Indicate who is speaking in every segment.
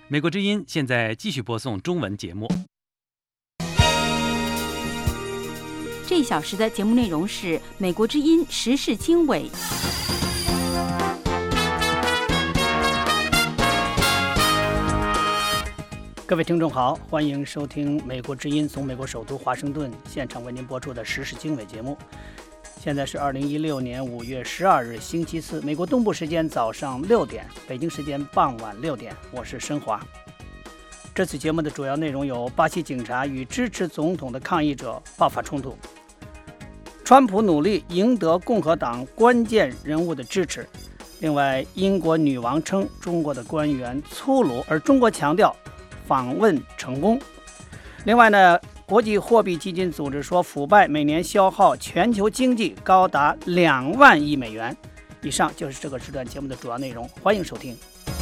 Speaker 1: 美国之音现在继续播送中文节目。
Speaker 2: 这一小时的节目内容是美国之音时事经纬。
Speaker 3: 各位听众好，欢迎收听美国之音从美国首都华盛顿现场为您播出的时事经纬节目。现在是2016年5月12日星期四，美国东部时间早上6点，北京时间傍晚6点，我是申华。这次节目的主要内容有：巴西警察与支持总统的抗议者爆发冲突，川普努力赢得共和党关键人物的支持，另外英国女王称中国的官员粗鲁，而中国强调访问成功。另外呢，国际货币基金组织说，腐败每年消耗全球经济高达2万亿美元。以上就是这个时段节目的主要内容，欢迎收听。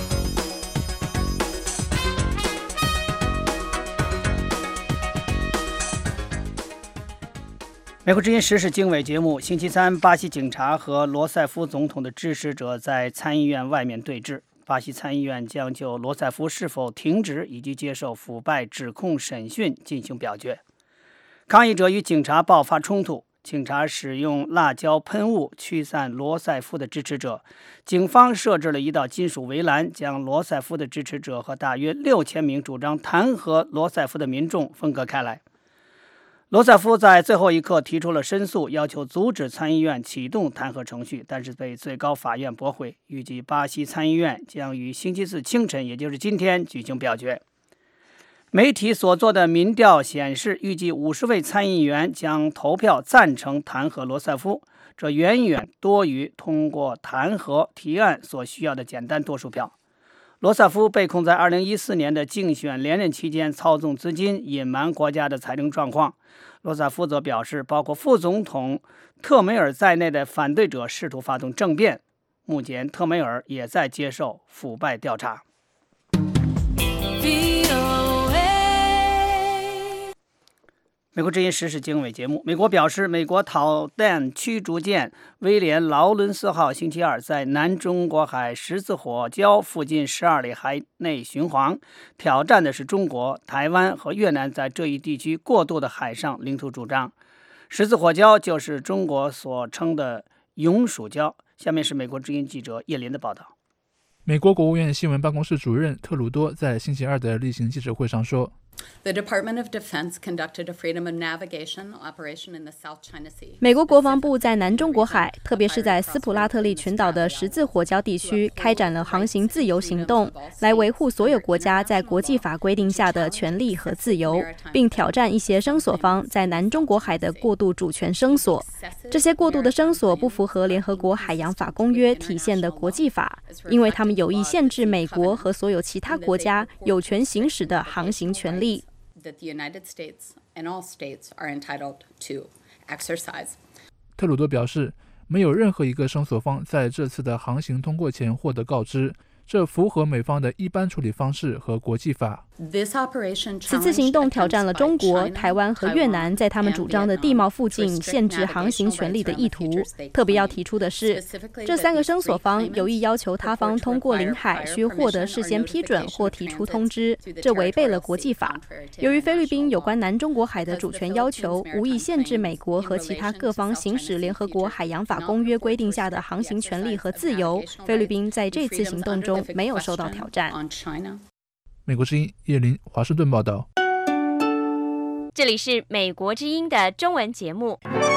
Speaker 3: 美国之音时事经纬节目，星期三，巴西警察和罗塞夫总统的支持者在参议院外面对峙。巴西参议院将就罗塞夫是否停职以及接受腐败指控审讯进行表决。抗议者与警察爆发冲突，警察使用辣椒喷雾驱散罗塞夫的支持者，警方设置了一道金属围栏，将罗塞夫的支持者和大约6000名主张弹劾罗塞夫的民众分隔开来。罗塞夫在最后一刻提出了申诉，要求阻止参议院启动弹劾程序，但是被最高法院驳回。预计巴西参议院将于星期四清晨，也就是今天举行表决。媒体所做的民调显示，预计50位参议员将投票赞成弹劾罗塞夫，这远远多于通过弹劾提案所需要的简单多数票。罗塞夫被控在2014年的竞选连任期间操纵资金，隐瞒国家的财政状况。罗塞夫则表示，包括副总统特梅尔在内的反对者试图发动政变。目前，特梅尔也在接受腐败调查。美国之音时事经纬节目，美国表示，美国导弹驱逐舰威廉劳伦斯号星期二在南中国海十字火礁附近12里海内巡航，挑战的是中国、台湾和越南在这一地区过渡的海上领土主张。十字火礁就是中国所称的永暑礁。下面是美国之音记者叶林的报道。
Speaker 4: 美国国务院新闻办公室主任特鲁多在星期二的例行记者会上说
Speaker 5: The Department of Defense conducted a freedom of navigation operation in the South China Sea.
Speaker 6: 美国国防部在南中国海，特别是在斯普拉特利群岛的十字火礁地区，开展了航行自由行动，来维护所有国家在国际法规定下的权利和自由，并挑战一些声索方在南中国海的过度主权声索。这些过度的声索不符合联合国海洋法公约体现的国际法，因为他们有意限制美国和所有其他国家有权行使的航行权利。
Speaker 5: That the United States and all states are entitled to exercise.
Speaker 4: 特鲁多表示，没有任何一个声索方在这次的航行通过前获得告知，这符合美方的一般处理方式和国际法。
Speaker 6: 此次行动挑战了中国、台湾和越南在他们主张的地貌附近限制航行权利的意图。特别要提出的是，这3个声索方有意要求他方通过领海需获得事先批准或提出通知，这违背了国际法。由于菲律宾有关南中国海的主权要求无意限制美国和其他各方行使联合国海洋法公约规定下的航行权利和自由，菲律宾在这次行动中没有受到挑战。
Speaker 4: 美国之音叶林华盛顿报道。
Speaker 7: 这里是美国之音的中文节目。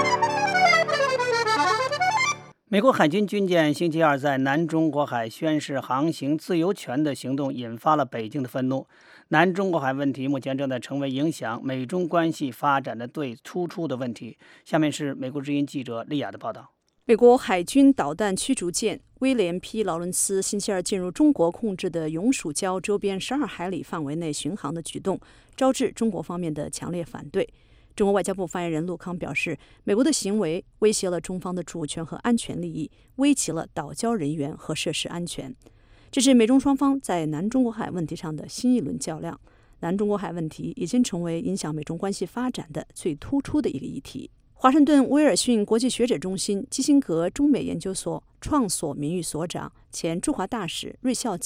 Speaker 3: 美国海军军舰星期二在南中国海宣示航行自由权的行动引发了北京的愤怒。南中国海问题目前正在成为影响美中关系发展的最突出的问题。下面是美国之音记者利亚的报道。
Speaker 8: 美国海军导弹驱逐舰威廉 P. 劳伦斯星期二进入中国控制的永暑礁周边12海里范围内巡航的举动，招致中国方面的强烈反对。中国外交部发言人陆康表示，美国的行为威胁了中方的主权和安全利益，危及了岛礁人员和设施安全。这是美中双方在南中国海问题上的新一轮较量。南中国海问题已经成为影响美中关系发展的最突出的一个议题。华盛顿威尔逊国际学者中心基辛格中美研究所创所名誉所长、前驻华大使芮孝俭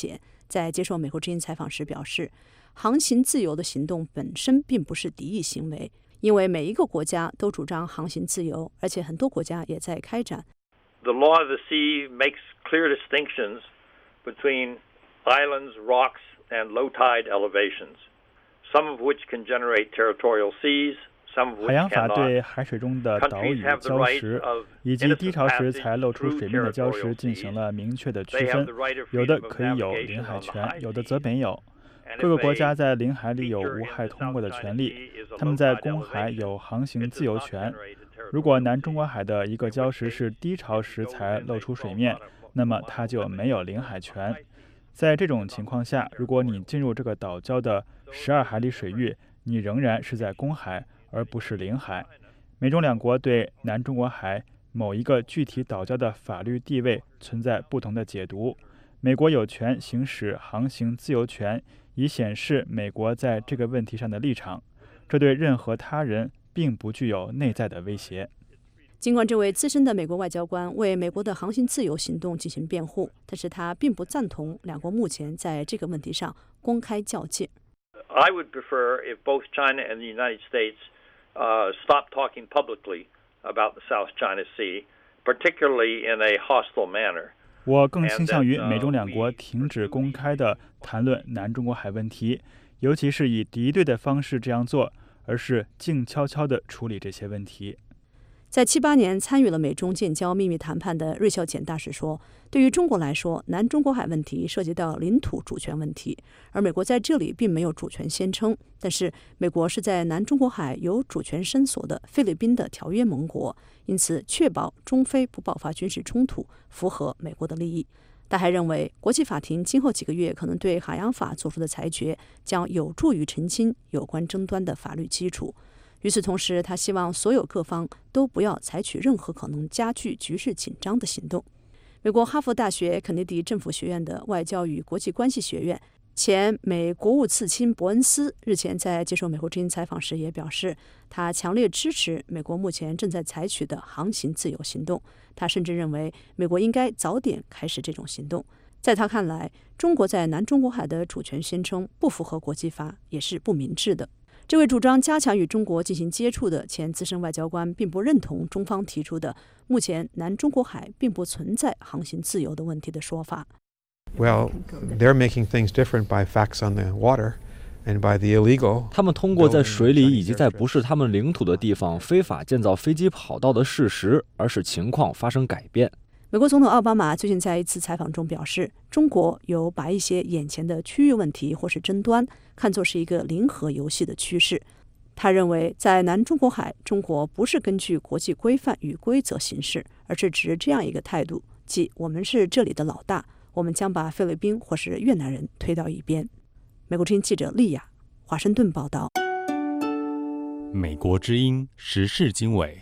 Speaker 8: 在接受美国之音采访时表示，航行自由的行动本身并不是敌意行为，因为每一个国家都主张航行自由，而且很多国家也在开展。
Speaker 9: The law of the sea makes clear distinctions between islands, rocks, and low tide elevations, some of which can generate territorial seas.
Speaker 10: 海洋法对海水中的岛屿、礁石以及低潮时才露出水面的礁石进行了明确的区分，有的可以有领海权，有的则没有。各个国家在领海里有无害通过的权利，他们在公海有航行自由权。如果南中国海的一个礁石是低潮时才露出水面，那么它就没有领海权。在这种情况下，如果你进入这个岛礁的12海里水域，你仍然是在公海，而不是领海。美中两国对南中国海某一个具体岛礁的法律地位存在不同的解读。美国有权行使航行自由权，以显示美国在这个问题上的立场，这对任何他人并不具有内在的威胁。
Speaker 8: 尽管这位资深的美国外交官为美国的航行自由行动进行辩护，但是他并不赞同两国目前在这个问题上公开较劲。
Speaker 9: I would prefer if both China and the United States stop talking publicly about the South China Sea, particularly in a hostile manner.
Speaker 10: 我更倾向于美中两国停止公开地谈论南中国海问题，尤其是以敌对的方式这样做，而是静悄悄地处理这些问题。
Speaker 8: 在78年参与了美中建交秘密谈判的芮孝俭大使说，对于中国来说，南中国海问题涉及到领土主权问题，而美国在这里并没有主权宣称，但是美国是在南中国海有主权伸索的菲律宾的条约盟国，因此确保中菲不爆发军事冲突符合美国的利益。他还认为，国际法庭今后几个月可能对海洋法做出的裁决将有助于澄清有关争端的法律基础。与此同时，他希望所有各方都不要采取任何可能加剧局势紧张的行动。美国哈佛大学肯尼迪政府学院的外交与国际关系学院前美国务次卿伯恩斯日前在接受美国之音采访时也表示，他强烈支持美国目前正在采取的航行自由行动。他甚至认为美国应该早点开始这种行动。在他看来，中国在南中国海的主权宣称不符合国际法，也是不明智的。这位主张加强与中国进行接触的前资深外交官并不认同中方提出的目前南中国海并不存在航行自由的问题的说法。
Speaker 11: Well, they're making things different by facts on the water and by the illegal.
Speaker 12: 他们通过在水里以及在不是他们领土的地方非法建造飞机跑道的事实，而使情况发生改变。
Speaker 8: 美国总统奥巴马最近在一次采访中表示，中国有把一些眼前的区域问题或是争端看作是一个零和游戏的趋势。他认为，在南中国海，中国不是根据国际规范与规则行事，而是持这样一个态度，即我们是这里的老大，我们将把菲律宾或是越南人推到一边。美国之音记者丽亚，华盛顿报道。
Speaker 1: 美国之音时事经纬。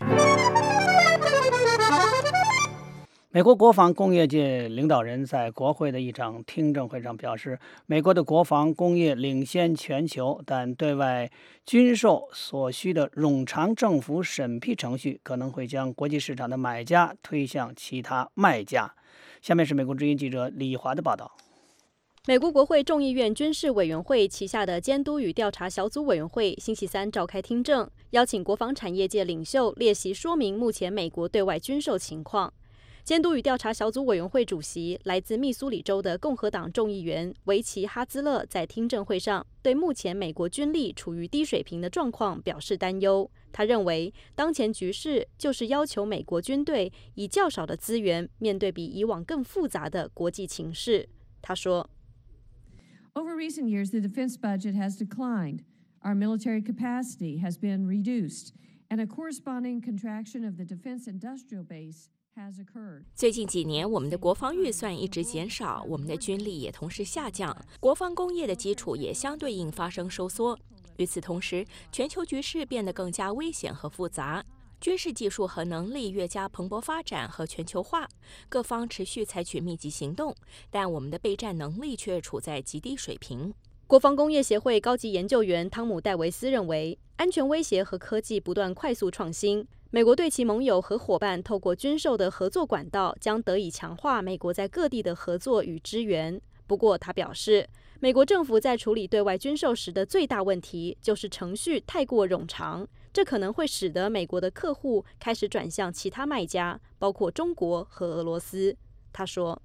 Speaker 3: 美国国防工业界领导人在国会的一场听证会上表示，美国的国防工业领先全球，但对外军售所需的冗长政府审批程序可能会将国际市场的买家推向其他卖家。下面是美国之音记者李华的报道。
Speaker 6: 美国国会众议院军事委员会旗下的监督与调查小组委员会星期三召开听证，邀请国防产业界领袖列席说明目前美国对外军售情况。监督与调查小组委员会主席来自密苏里州的共和党众议员维奇哈兹勒在听证会上对目前美国军力处于低水平的状况表示担忧。他认为，当前局势就是要求美国军队以较少的资源面对比以往更复杂的国际情势。他说
Speaker 13: Over recent years, the defense budget has declined. Our military capacity has been reduced, and a corresponding contraction of the defense industrial base.
Speaker 14: 最近几年，我们的国防预算一直减少，我们的军力也同时下降，国防工业的基础也相对应发生收缩。与此同时，全球局势变得更加危险和复杂，军事技术和能力越加蓬勃发展和全球化，各方持续采取密集行动，但我们的备战能力却处在极低水平。
Speaker 6: 国防工业协会高级研究员汤姆·戴维斯认为，安全威胁和科技不断快速创新，美国对其盟友和伙伴透过军售的合作管道将得以强化美国在各地的合作与支援。 不过他表示，美国政府在处理对外军售时的最大问题就是程序太过冗长，这可能会使得美国的客户开始转向其他卖家，包括中国和俄罗斯。他说，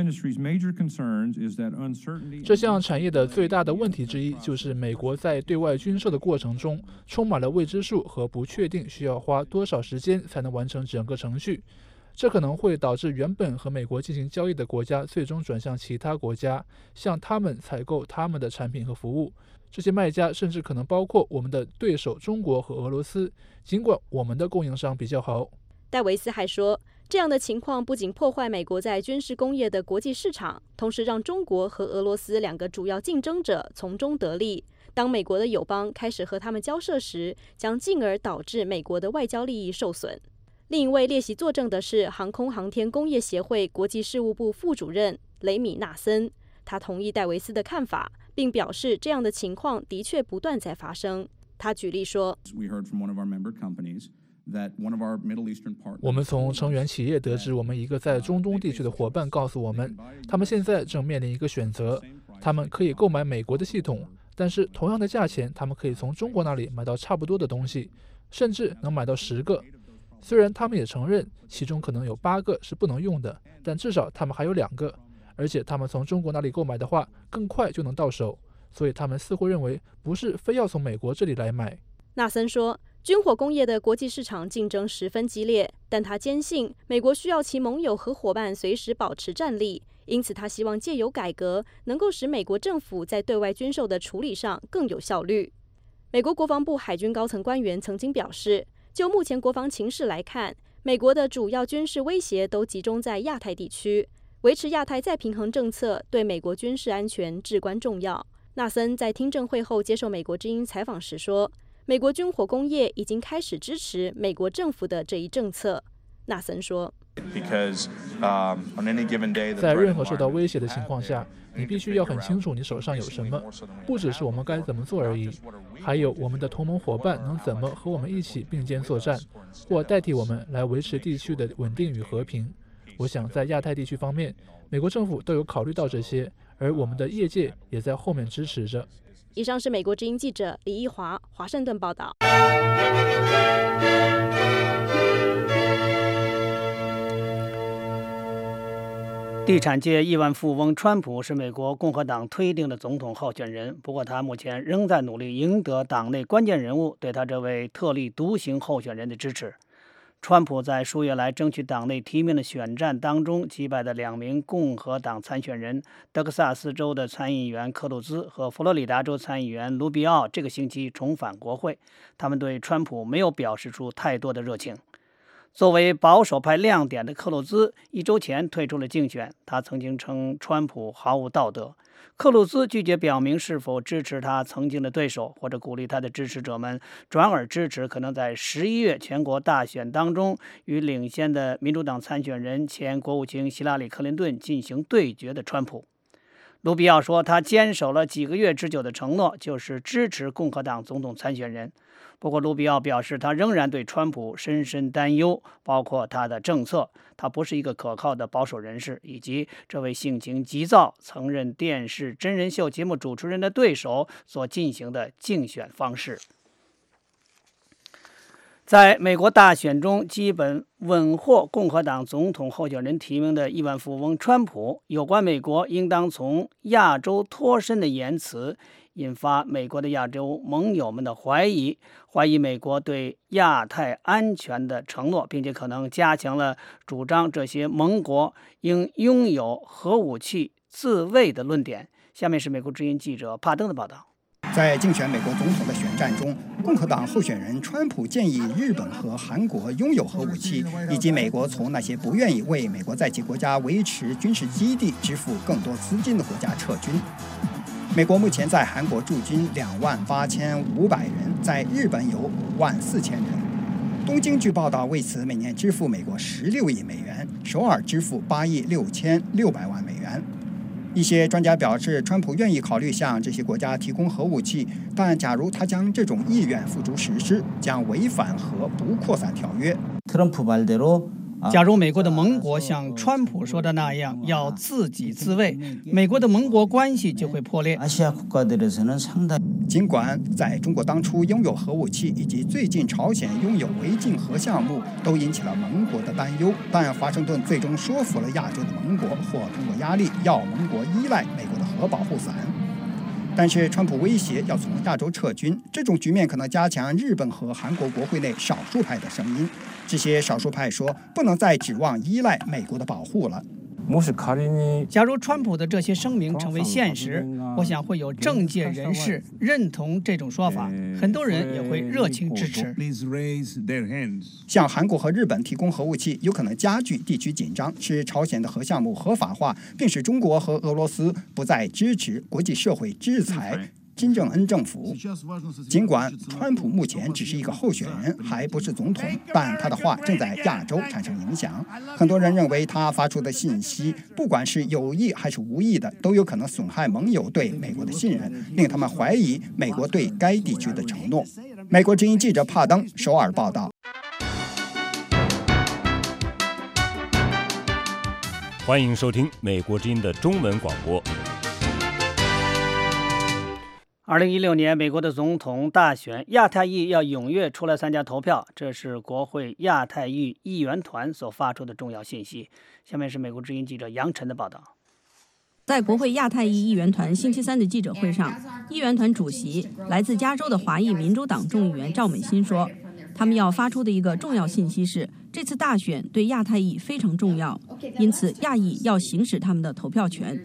Speaker 4: 这项产业的最大的问题之一就是美国在对外军售的过程中充满了未知数和不确定，需要花多少时间才能完成整个程序。这可能会导致原本和美国进行交易的国家最终转向其他国家，向他们采购他们的产品和服务。这些卖家甚至可能包括我们的对手中国和俄罗斯，尽管我们的供应商比较好。
Speaker 6: 戴维斯还说，这样的情况不仅破坏美国在军事工业的国际市场，同时让中国和俄罗斯两个主要竞争者从中得利。当美国的友邦开始和他们交涉时，将进而导致美国的外交利益受损。另一位列席作证的是航空航天工业协会国际事务部副主任雷米纳森，他同意戴维斯的看法，并表示这样的情况的确不断在发生。他举例说，
Speaker 4: 我们从成员企业得知，我们一个在中东地区的伙伴告诉我们，他们现在正面临一个选择，他们可以购买美国的系统，但是同样的价钱，他们可以从中国那里买到差不多的东西，甚至能买到10个。虽然他们也承认其中可能有8个是不能用的，但至少他们还有2个，而且他们从中国那里购买的话更快就能到手，所以他们似乎认为不是非要从美国这里来买。
Speaker 6: 纳森说，军火工业的国际市场竞争十分激烈，但他坚信美国需要其盟友和伙伴随时保持战力，因此他希望借由改革能够使美国政府在对外军售的处理上更有效率。美国国防部海军高层官员曾经表示，就目前国防情势来看，美国的主要军事威胁都集中在亚太地区，维持亚太再平衡政策对美国军事安全至关重要。纳森在听证会后接受美国之音采访时说，美国军火工业已经开始支持美国政府的这一政策。纳森说，
Speaker 4: 在任何受到威胁的情况下，你必须要很清楚你手上有什么，不只是我们该怎么做而已，还有我们的同盟伙伴能怎么和我们一起并肩作战，或代替我们来维持地区的稳定与和平。我想在亚太地区方面，美国政府都有考虑到这些，而我们的业界也在后面支持着。
Speaker 6: 以上是美国之音记者李义华华盛顿报道。
Speaker 3: 地产界亿万富翁川普是美国共和党推定的总统候选人，不过他目前仍在努力赢得党内关键人物对他这位特立独行候选人的支持。川普在数月来争取党内提名的选战当中击败的2名共和党参选人德克萨斯州的参议员克鲁兹和佛罗里达州参议员卢比奥这个星期重返国会，他们对川普没有表示出太多的热情。作为保守派亮点的克鲁兹1周前退出了竞选，他曾经称川普毫无道德。克鲁兹拒绝表明是否支持他曾经的对手，或者鼓励他的支持者们转而支持可能在11月全国大选当中与领先的民主党参选人前国务卿希拉里·克林顿进行对决的川普。卢比奥说，他坚守了几个月之久的承诺，就是支持共和党总统参选人。不过，卢比奥表示，他仍然对川普深深担忧，包括他的政策，他不是一个可靠的保守人士，以及这位性情急躁、曾任电视真人秀节目主持人的对手所进行的竞选方式。在美国大选中基本稳获共和党总统候选人提名的亿万富翁川普，有关美国应当从亚洲脱身的言辞引发美国的亚洲盟友们的怀疑美国对亚太安全的承诺，并且可能加强了主张这些盟国应拥有核武器自卫的论点。下面是美国之音记者帕登的报道。
Speaker 15: 在竞选美国总统的选战中，共和党候选人川普建议日本和韩国拥有核武器，以及美国从那些不愿意为美国在其国家维持军事基地支付更多资金的国家撤军。美国目前在韩国驻军28500人，在日本有54000人。东京据报道为此每年支付美国16亿美元，首尔支付8亿6600万美元。一些专家表示，川普愿意考虑向这些国家提供核武器，但假如他将这种意愿付诸实施，将违反核不扩散条约。
Speaker 16: 트럼프 말대로
Speaker 3: 假如美国的盟国像川普说的那样要自给自卫，美国的盟国关系就会破裂。
Speaker 15: 尽管在中国当初拥有核武器，以及最近朝鲜拥有违禁核项目都引起了盟国的担忧，但华盛顿最终说服了亚洲的盟国，或通过压力要盟国依赖美国的核保护伞。但是川普威胁要从亚洲撤军，这种局面可能加强日本和韩国国会内少数派的声音。这些少数派说，不能再指望依赖美国的保护了。
Speaker 3: 假如川普的这些声明成为现实，我想会有政界人士认同这种说法，很多人也会热情支持。
Speaker 15: 向韩国和日本提供核武器，有可能加剧地区紧张，使朝鲜的核项目合法化，并使中国和俄罗斯不再支持国际社会制裁金正恩政府。尽管川普目前只是一个候选人，还不是总统，但他的话正在亚洲产生影响。很多人认为他发出的信息，不管是有意还是无意的，都有可能损害盟友对美国的信任，令他们怀疑美国对该地区的承诺。美国之音记者帕登首尔报道。
Speaker 1: 欢迎收听美国之音的中文广播。
Speaker 3: 2016年美国的总统大选，亚太裔要踊跃出来参加投票，这是国会亚太裔议员团所发出的重要信息。下面是美国之音记者杨晨的报道。
Speaker 16: 在国会亚太裔议员团星期三的记者会上，议员团主席来自加州的华裔民主党众议员赵美心说，他们要发出的一个重要信息是，这次大选对亚太裔非常重要，因此亚裔要行使他们的投票权。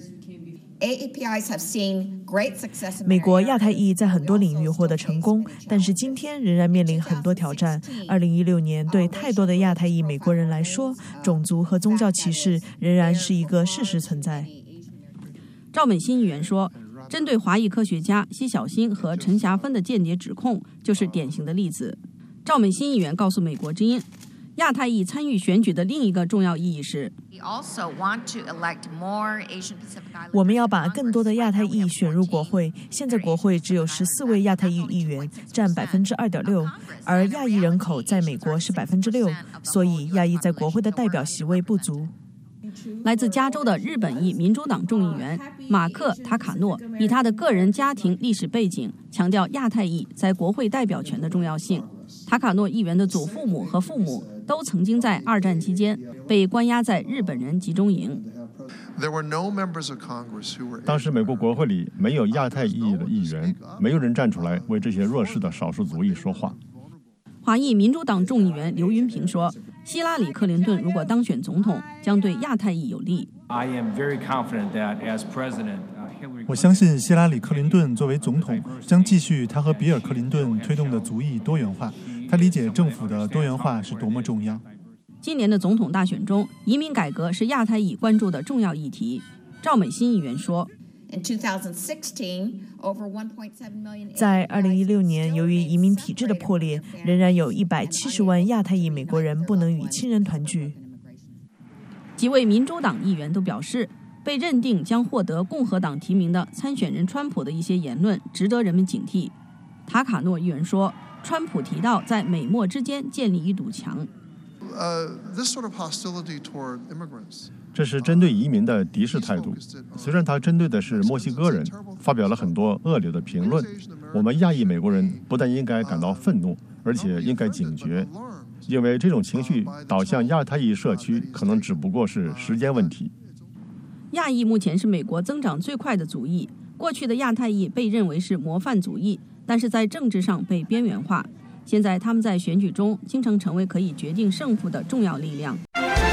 Speaker 17: 美国亚太裔在很多领域获得成功，但是今天仍然面临很多挑战。2016年对太多的亚太裔美国人来说，种族和宗教歧视仍然是一个事实存在。
Speaker 16: 赵美心议员说，针对华裔科学家奚晓星和陈霞芬的间谍指控就是典型的例子。赵美心议员告诉美国之音，亚太裔参与选举的另一个重要意义是，
Speaker 17: 我们要把更多的亚太裔选入国会。现在国会只有14位亚太裔议员，占2.6%，而亚裔人口在美国是6%，所以亚裔在国会的代表席位不足。
Speaker 16: 来自加州的日本裔民主党众议员马克·塔卡诺以他的个人家庭历史背景强调亚太裔在国会代表权的重要性。塔卡诺议员的祖父母和父母都曾经在2战期间被关押在日本人集中营。
Speaker 18: 当时美国国会里没有亚太裔的议员，没有人站出来为这些弱势的少数族裔说话。
Speaker 16: 华裔民主党众议员刘云平说，希拉里·克林顿如果当选总统，将对亚太裔有利。
Speaker 19: 我相信希拉里·克林顿作为总统，将继续他和比尔·克林顿推动的族裔多元化。他理解政府的多元化是多么重要。
Speaker 16: 今年的总统大选中，移民改革是亚太裔关注的重要议题。赵美心议员说，
Speaker 17: 在2016年，由于移民体制的破裂，仍然有170万亚太裔美国人不能与亲人团聚。
Speaker 16: 几位民主党议员都表示，被认定将获得共和党提名的参选人川普的一些言论值得人们警惕。塔卡诺议员说，川普提到在美墨之间建立一堵墙。
Speaker 18: 这是针对移民的敌视态度，虽然他针对的是墨西哥人，发表了很多恶劣的评论。我们亚裔美国人不但应该感到愤怒，而且应该警觉，因为这种情绪导向亚太裔社区可能只不过是时间问题。
Speaker 16: 亚裔目前是美国增长最快的族裔，过去的亚太裔被认为是模范族裔，但是在政治上被边缘化。现在他们在选举中经常成为可以决定胜负的重要力量。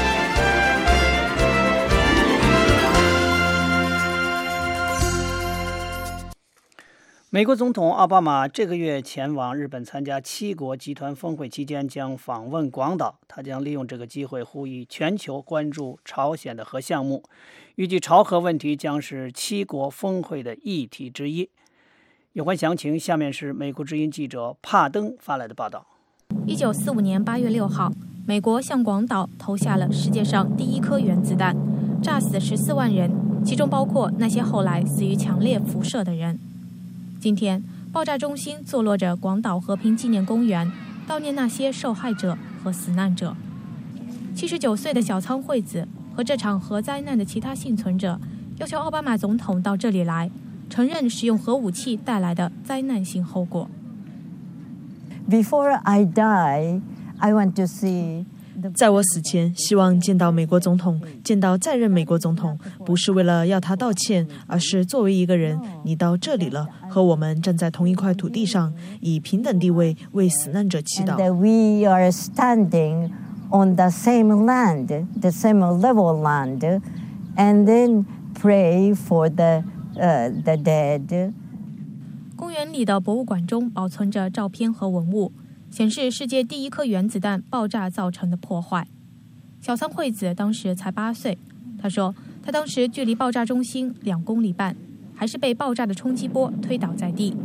Speaker 3: 美国总统奥巴马这个月前往日本参加7国集团峰会期间将访问广岛，他将利用这个机会呼吁全球关注朝鲜的核项目。预计朝核问题将是7国峰会的议题之一。有关详情，下面是美国之音记者帕登发来的报道。
Speaker 20: 1945年8月6号，美国向广岛投下了世界上第1颗原子弹，炸死14万人，其中包括那些后来死于强烈辐射的人。今天，爆炸中心坐落着广岛和平纪念公园，悼念那些受害者和死难者。 79岁的小仓惠子和这场核灾难的其他幸存者要求奥巴马总统到这里来，承认使用核武器带来的灾难性后果。
Speaker 21: Before I die, I want to see
Speaker 17: 在我死前，希望见到美国总统，见到在任美国总统，不是为了要他道歉，而是作为一个人，你到这里了，和我们站在同一块土地上，以平等地位为死难者祈祷。
Speaker 21: We are standing on the same land, the same level land, and then pray for the dead.
Speaker 20: 公园里的博物馆中保存着照片和文物，显示世界第一颗原子弹爆炸造成的破坏。小仓惠子当时才8岁，她说，她当时距离爆炸中心2公里半，还是被爆炸的冲击波推倒在地。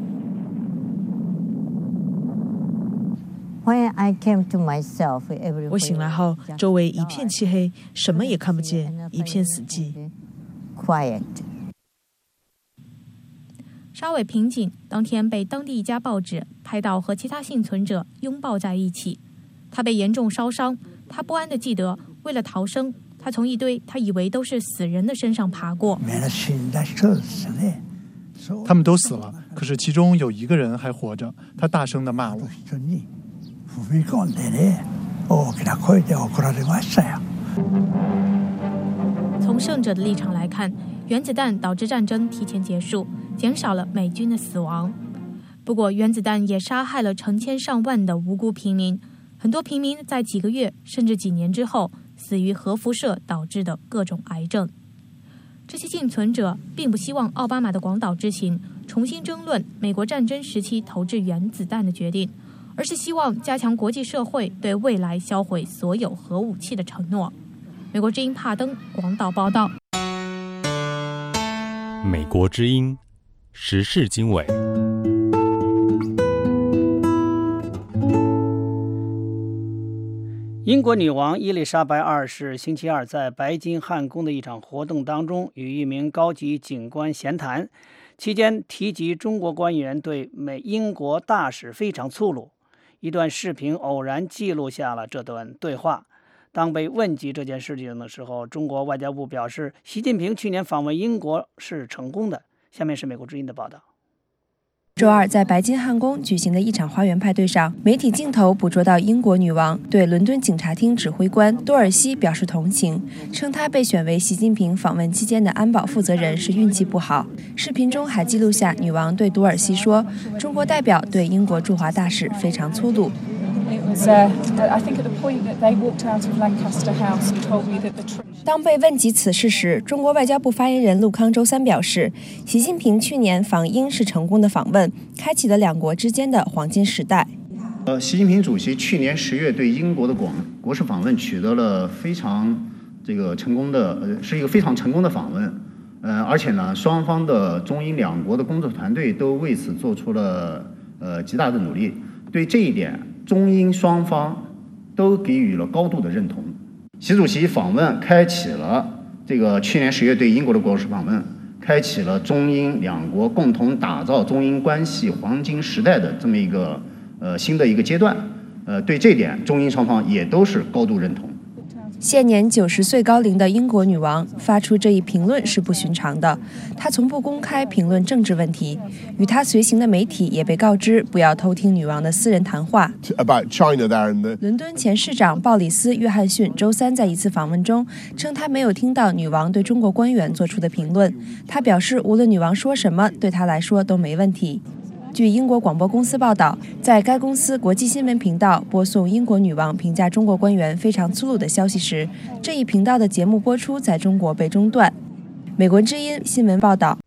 Speaker 17: 我醒来后，周围一片漆黑，什么也看不见，一片死寂。
Speaker 20: 沙尾平井当天被当地一家报纸拍到和其他幸存者拥抱在一起，他被严重烧伤。他不安地记得，为了逃生，他从一堆他以为都是死人的身上爬过。
Speaker 19: 他们都死了，可是其中有一个人还活着，他大声地骂我。
Speaker 20: 从胜者的立场来看，原子弹导致战争提前结束，减少了美军的死亡。不过，原子弹也杀害了成千上万的无辜平民，很多平民在几个月甚至几年之后死于核辐射导致的各种癌症。这些幸存者并不希望奥巴马的广岛之行重新争论美国战争时期投掷原子弹的决定，而是希望加强国际社会对未来销毁所有核武器的承诺。美国之音帕登广岛报道。
Speaker 1: 美国之音时事经纬。
Speaker 3: 英国女王伊丽莎白2世星期二在白金汉宫的一场活动当中与一名高级警官闲谈，期间提及中国官员对英国大使非常粗鲁。一段视频偶然记录下了这段对话。当被问及这件事情的时候，中国外交部表示，习近平去年访问英国是成功的。下面是美国之音的报道。
Speaker 22: 周二，在白金汉宫举行的一场花园派对上，媒体镜头捕捉到英国女王对伦敦警察厅指挥官多尔西表示同情，称他被选为习近平访问期间的安保负责人是运气不好。视频中还记录下女王对多尔西说，中国代表对英国驻华大使非常粗鲁。当被问及此事时，中国外交部发言人陆康周三表示，习近平去年访英是成功的访问，开启了两国之间的黄金时代。
Speaker 23: 习近平主席去年10月对英国的国事访问取得了非常成功的，是一个非常成功的访问。而且呢，双方的中英两国的工作团队都为此做出了极大的努力。对这一点，中英双方都给予了高度的认同。习主席访问开启了去年10月对英国的国事访问，开启了中英两国共同打造中英关系黄金时代的这么一个新的一个阶段。对这点，中英双方也都是高度认同。
Speaker 22: 现年90岁高龄的英国女王发出这一评论是不寻常的，她从不公开评论政治问题，与她随行的媒体也被告知不要偷听女王的私人谈话。伦敦前市长鲍里斯·约翰逊周三在一次访问中称，他没有听到女王对中国官员做出的评论。他表示，无论女王说什么，对他来说都没问题。据英国广播公司报道，在该公司国际新闻频道播送英国女王评价中国官员非常粗鲁的消息时，这一频道的节目播出在中国被中断。美国之音新闻报道。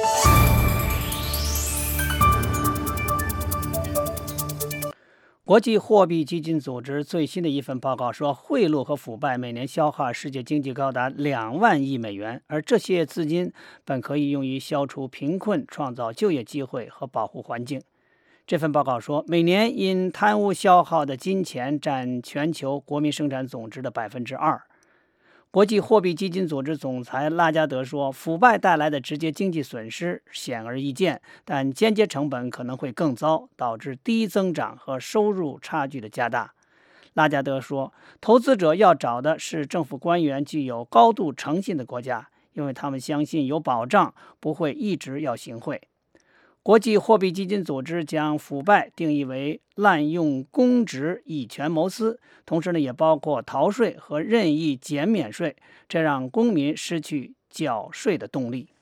Speaker 3: 国际货币基金组织最新的一份报告说，贿赂和腐败每年消耗世界经济高达2万亿美元，而这些资金本可以用于消除贫困、创造就业机会和保护环境。这份报告说，每年因贪污消耗的金钱占全球国民生产总值的2%。国际货币基金组织总裁拉加德说，腐败带来的直接经济损失显而易见，但间接成本可能会更糟，导致低增长和收入差距的加大。 拉加德说，投资者要找的是政府官员具有高度诚信的国家，因为他们相信有保障，不会一直要行贿。国际货币基金组织将腐败定义为滥用公职以权谋私，同时也包括逃税和任意减免税，这让公民失去缴税的动力。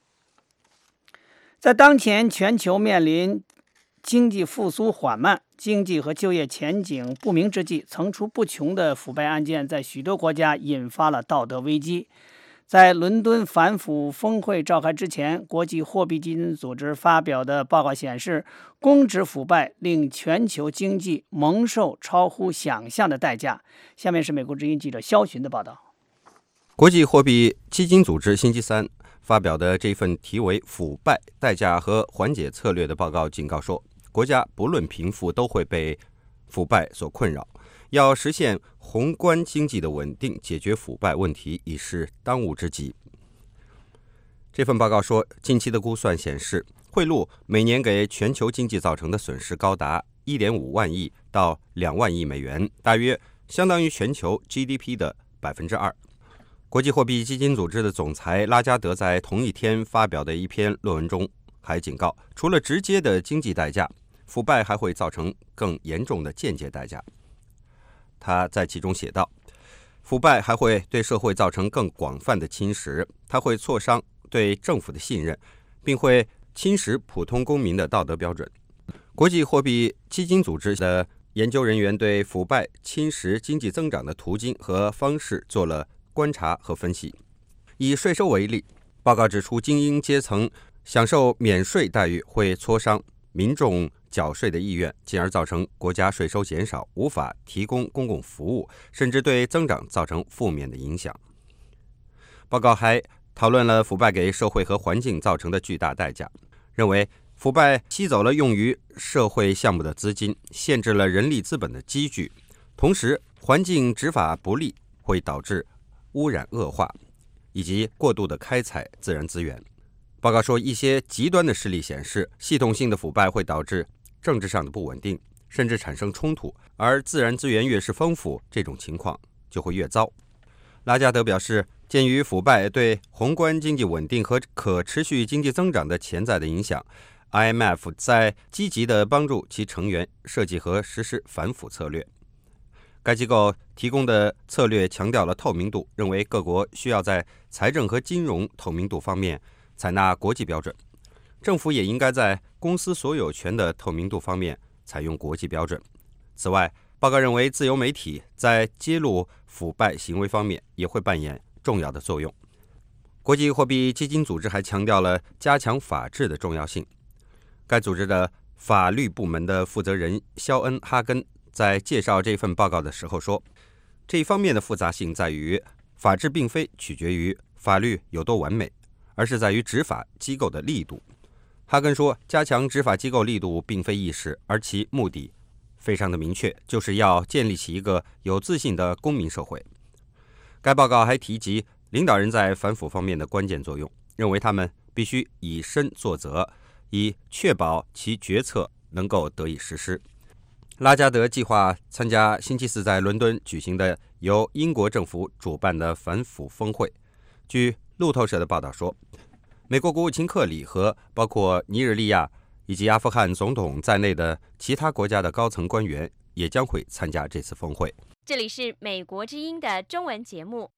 Speaker 3: 在当前全球面临经济复苏缓慢、经济和就业前景不明之际，层出不穷的腐败案件在许多国家引发了道德危机。在伦敦反腐峰会召开之前，国际货币基金组织发表的报告显示，公职腐败令全球经济蒙受超乎想象的代价。下面是美国之音记者肖寻的报道。
Speaker 2: 国际货币基金组织星期三发表的这份题为“腐败代价和缓解策略”的报告警告说，国家不论贫富都会被腐败所困扰。要实现宏观经济的稳定，解决腐败问题已是当务之急。这份报告说，近期的估算显示，贿赂每年给全球经济造成的损失高达 1.5 万亿到2万亿美元，大约相当于全球 GDP 的 2%。国际货币基金组织的总裁拉加德在同一天发表的一篇论文中还警告，除了直接的经济代价，腐败还会造成更严重的间接代价。他在其中写道，腐败还会对社会造成更广泛的侵蚀，它会挫伤对政府的信任，并会侵蚀普通公民的道德标准。国际货币基金组织的研究人员对腐败侵蚀经济增长的途径和方式做了观察和分析。以税收为例，报告指出，精英阶层享受免税待遇会挫伤民众缴税的意愿，进而造成国家税收减少，无法提供公共服务，甚至对增长造成负面的影响。报告还讨论了腐败给社会和环境造成的巨大代价，认为腐败吸走了用于社会项目的资金，限制了人力资本的积聚，同时环境执法不力会导致污染恶化以及过度的开采自然资源。报告说，一些极端的事例显示，系统性的腐败会导致政治上的不稳定，甚至产生冲突，而自然资源越是丰富，这种情况就会越糟。拉加德表示，鉴于腐败对宏观经济稳定和可持续经济增长的潜在的影响， IMF 在积极地帮助其成员设计和实施反腐策略。该机构提供的策略强调了透明度，认为各国需要在财政和金融透明度方面采纳国际标准，政府也应该在公司所有权的透明度方面采用国际标准。此外，报告认为自由媒体在揭露腐败行为方面也会扮演重要的作用。国际货币基金组织还强调了加强法治的重要性。该组织的法律部门的负责人肖恩·哈根在介绍这份报告的时候说，这一方面的复杂性在于，法治并非取决于法律有多完美，而是在于执法机构的力度。哈根说，加强执法机构力度并非易事，而其目的非常的明确，就是要建立起一个有自信的公民社会。该报告还提及领导人在反腐方面的关键作用，认为他们必须以身作则，以确保其决策能够得以实施。拉加德计划参加星期四在伦敦举行的由英国政府主办的反腐峰会。据路透社的报道说，美国国务卿克里和包括尼日利亚以及阿富汗总统在内的其他国家的高层官员也将会参加这次峰会。
Speaker 14: 这里是美国之音的中文节目。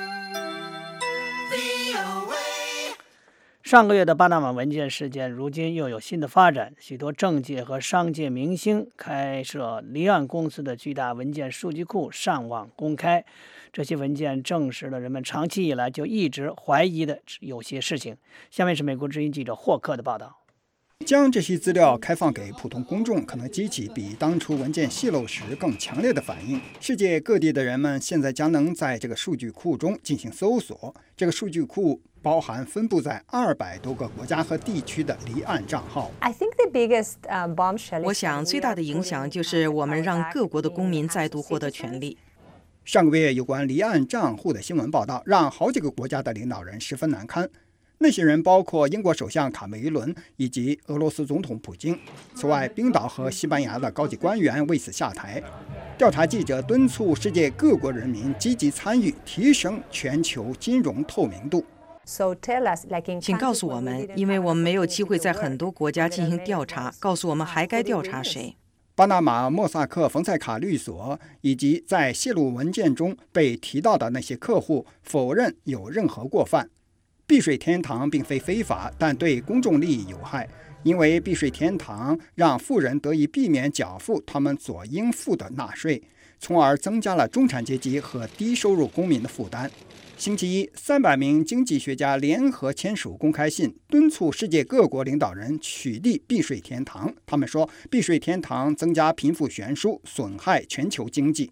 Speaker 3: 上个月的巴拿马文件事件，如今又有新的发展。许多政界和商界明星开设离岸公司的巨大文件数据库上网公开。这些文件证实了人们长期以来就一直怀疑的有些事情。下面是美国之音记者霍克的报道。
Speaker 15: 将这些资料开放给普通公众，可能激起比当初文件泄露时更强烈的反应。世界各地的人们现在将能在这个数据库中进行搜索。这个数据库包含分布在200多个国家和地区的离岸账号。
Speaker 5: 我想最大的影响就是我们让各国的公民再度获得权利。
Speaker 15: 上个月有关离岸账户的新闻报道，让好几个国家的领导人十分难堪。 那些人包括英国首相卡梅伦以及俄罗斯总统普京。此外，冰岛和西班牙的高级官员为此下台。调查记者敦促世界各国人民积极参与，提升全球金融透明度。
Speaker 5: 请告诉我们，因为我们没有机会在很多国家进行调查，告诉我们还该调查谁。
Speaker 15: 巴拿马莫萨克冯塞卡律所以及在泄露文件中被提到的那些客户否认有任何过犯。避税天堂并非非法，但对公众利益有害，因为避税天堂让富人得以避免缴付他们所应付的纳税，从而增加了中产阶级和低收入公民的负担。星期一，300名经济学家联合签署公开信，敦促世界各国领导人取缔避税天堂。他们说，避税天堂增加贫富悬殊，损害全球经济。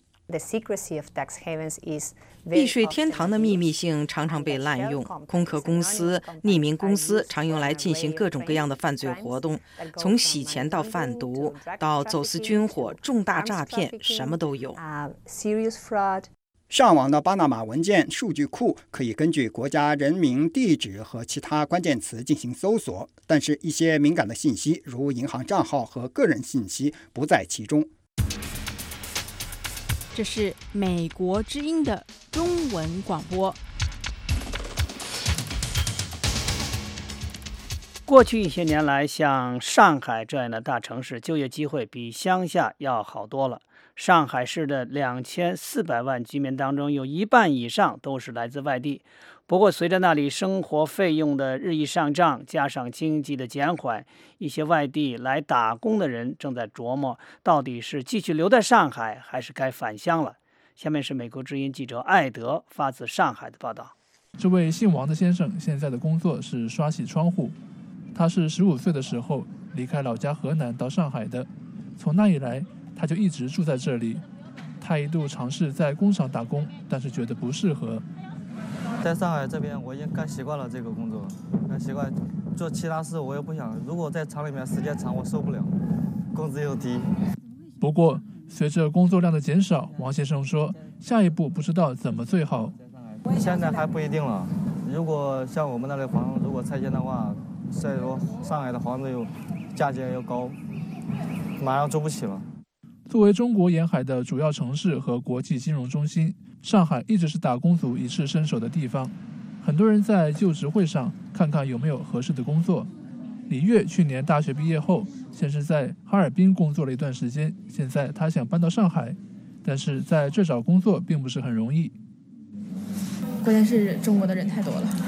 Speaker 5: 避税天堂的秘密性常常被滥用，空壳公司、匿名公司常用来进行各种各样的犯罪活动，从洗钱到贩毒，到走私军火、重大诈骗，什么都有。
Speaker 15: 上网的巴拿马文件数据库可以根据国家人名、地址和其他关键词进行搜索，但是一些敏感的信息，如银行账号和个人信息，不在其中。
Speaker 7: 这是美国之音的中文广播。
Speaker 3: 过去一些年来，像上海这样的大城市，就业机会比乡下要好多了。上海市的2400万居民当中，有一半以上都是来自外地。不过，随着那里生活费用的日益上涨，加上经济的减缓，一些外地来打工的人正在琢磨，到底是继续留在上海，还是该返乡了。下面是美国之音记者艾德发自上海的报道。
Speaker 4: 这位姓王的先生现在的工作是刷洗窗户。他是15岁的时候离开老家河南到上海的，从那以来他就一直住在这里。他一度尝试在工厂打工，但是觉得不适合。
Speaker 9: 在上海这边我已经干习惯了这个工作，干习惯做其他事我又不想，如果在厂里面时间长我受不了，工资又低。
Speaker 4: 不过随着工作量的减少，王先生说下一步不知道怎么最好。
Speaker 9: 现在还不一定了，如果像我们那里房如果拆迁的话，再说上海的房子又价钱又高，马上住不起了。
Speaker 4: 作为中国沿海的主要城市和国际金融中心，上海一直是打工族一试身手的地方。很多人在就职会上看看有没有合适的工作。李月去年大学毕业后，先是在哈尔滨工作了一段时间，现在他想搬到上海，但是在这找工作并不是很容易。
Speaker 10: 关键是中国的人太多了，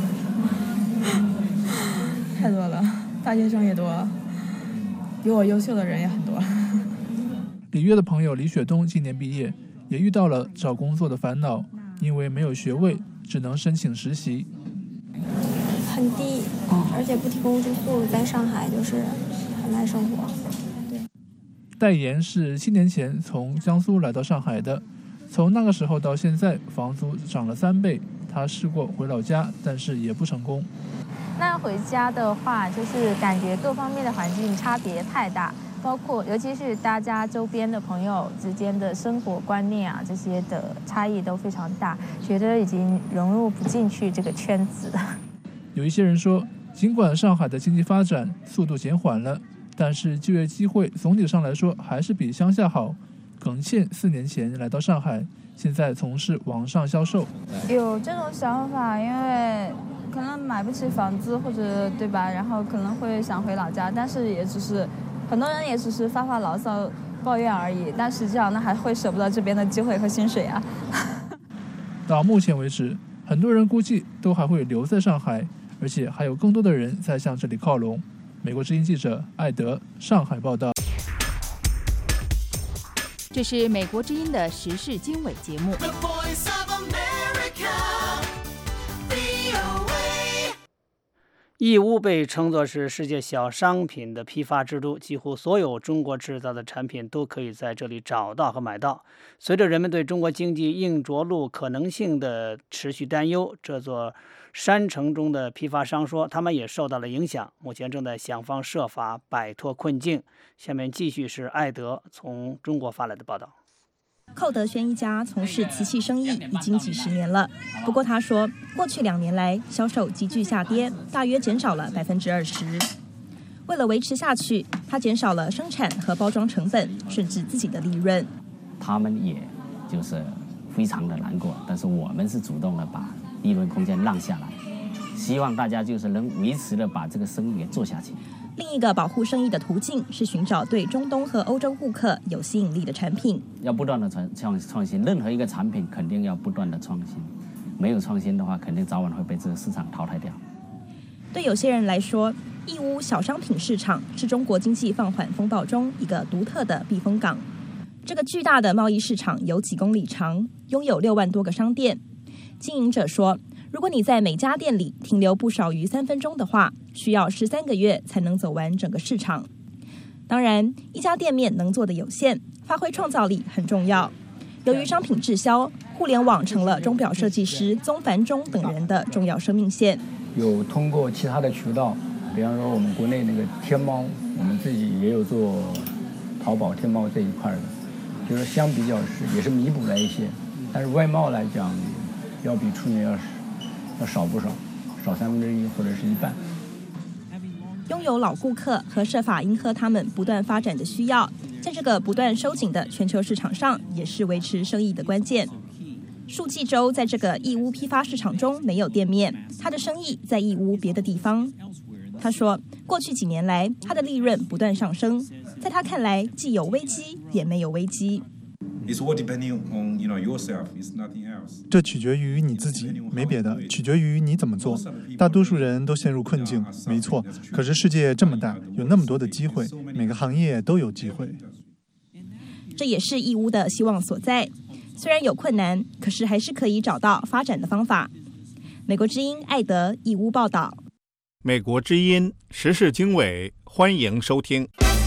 Speaker 10: 太多了，大学生也多，比我优秀的人也很多。
Speaker 4: 李月的朋友李雪东今年毕业，也遇到了找工作的烦恼，因为没有学位，只能申请实习。
Speaker 24: 很低，而且不提供住宿，在上海就是很难生活。对。
Speaker 4: 戴岩是7年前从江苏来到上海的，从那个时候到现在，房租涨了3倍。他试过回老家，但是也不成功。
Speaker 20: 那回家的话，就是感觉各方面的环境差别太大，包括尤其是大家周边的朋友之间的生活观念啊，这些的差异都非常大，觉得已经融入不进去这个圈子。
Speaker 4: 有一些人说，尽管上海的经济发展速度减缓了，但是就业机会总体上来说还是比乡下好。耿倩4年前来到上海，现在从事网上销售。
Speaker 25: 有这种想法，因为可能买不起房子或者对吧，然后可能会想回老家，但是也只是很多人也只是发发牢骚抱怨而已，但实际上那还会舍不得这边的机会和薪水啊。
Speaker 4: 到目前为止，很多人估计都还会留在上海，而且还有更多的人在向这里靠拢。美国之音记者艾德上海报道。
Speaker 7: 这是美国之音的时事经纬节目。
Speaker 3: 义乌被称作是世界小商品的批发之都，几乎所有中国制造的产品都可以在这里找到和买到。随着人们对中国经济硬着陆可能性的持续担忧，这座山城中的批发商说，他们也受到了影响，目前正在想方设法摆脱困境。下面继续是艾德从中国发来的报道。
Speaker 6: 寇德轩一家从事瓷器生意已经几十年了，不过他说，过去2年来销售急剧下跌，大约减少了20%。为了维持下去，他减少了生产和包装成本，甚至自己的利润。
Speaker 8: 他们也就是非常的难过，但是我们是主动的把利润空间让下来，希望大家就是能维持的把这个生意给做下去。
Speaker 6: 另一个保护生意的途径是寻找对中东和欧洲顾客有吸引力的产品，
Speaker 8: 要不断的创新，任何一个产品肯定要不断的创新，没有创新的话，肯定早晚会被这个市场淘汰掉。
Speaker 6: 对有些人来说，义乌小商品市场是中国经济放缓风暴中一个独特的避风港。这个巨大的贸易市场有几公里长，拥有6万多个商店。经营者说，如果你在每家店里停留不少于3分钟的话，需要13个月才能走完整个市场。当然，一家店面能做的有限，发挥创造力很重要。由于商品滞销，互联网成了钟表设计师宗凡忠等人的重要生命线。
Speaker 11: 有通过其他的渠道，比方说我们国内那个天猫，我们自己也有做淘宝、天猫这一块的，就是相比较也是弥补了一些，但是外贸来讲，要比去年要少不少，少1/3或者是一半。
Speaker 6: 拥有老顾客和设法迎合他们不断发展的需要，在这个不断收紧的全球市场上，也是维持生意的关键。树纪洲在这个义乌批发市场中没有店面，他的生意在义乌别的地方。他说，过去几年来，他的利润不断上升，在他看来，既有危机也没有危机。
Speaker 19: 这取决于你自己，没别的，取决于你怎么做。大多数人都陷入困境，没错。可是世界这么大，有那么多的机会，每个行业都有机会。
Speaker 6: 这也是义乌的希望所在。虽然有困难，可是还是可以找到发展的方法。美国之音艾德义乌报道。
Speaker 1: 美国之音时事经纬，欢迎收听。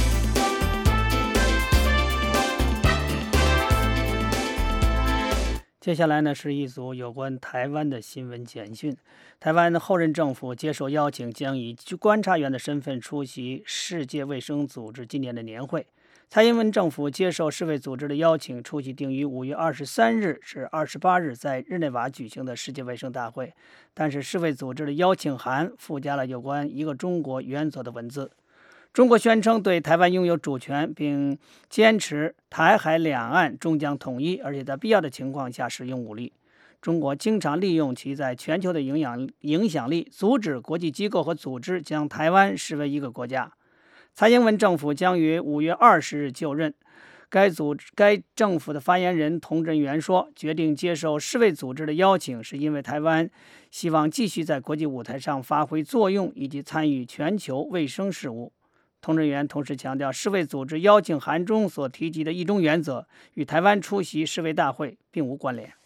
Speaker 3: 接下来呢是一组有关台湾的新闻简讯。台湾后任政府接受邀请，将以观察员的身份出席世界卫生组织今年的年会。蔡英文政府接受世卫组织的邀请，出席定于5月23日至28日在日内瓦举行的世界卫生大会，但是世卫组织的邀请函附加了有关一个中国原则的文字。中国宣称对台湾拥有主权，并坚持台海两岸终将统一，而且在必要的情况下使用武力。中国经常利用其在全球的影响力，阻止国际机构和组织将台湾视为一个国家。蔡英文政府将于5月20日就任。该政府的发言人童振源说，决定接受世卫组织的邀请，是因为台湾希望继续在国际舞台上发挥作用，以及参与全球卫生事务。童振源同时强调，世卫组织邀请函中所提及的一中原则与台湾出席世卫大会并无关联。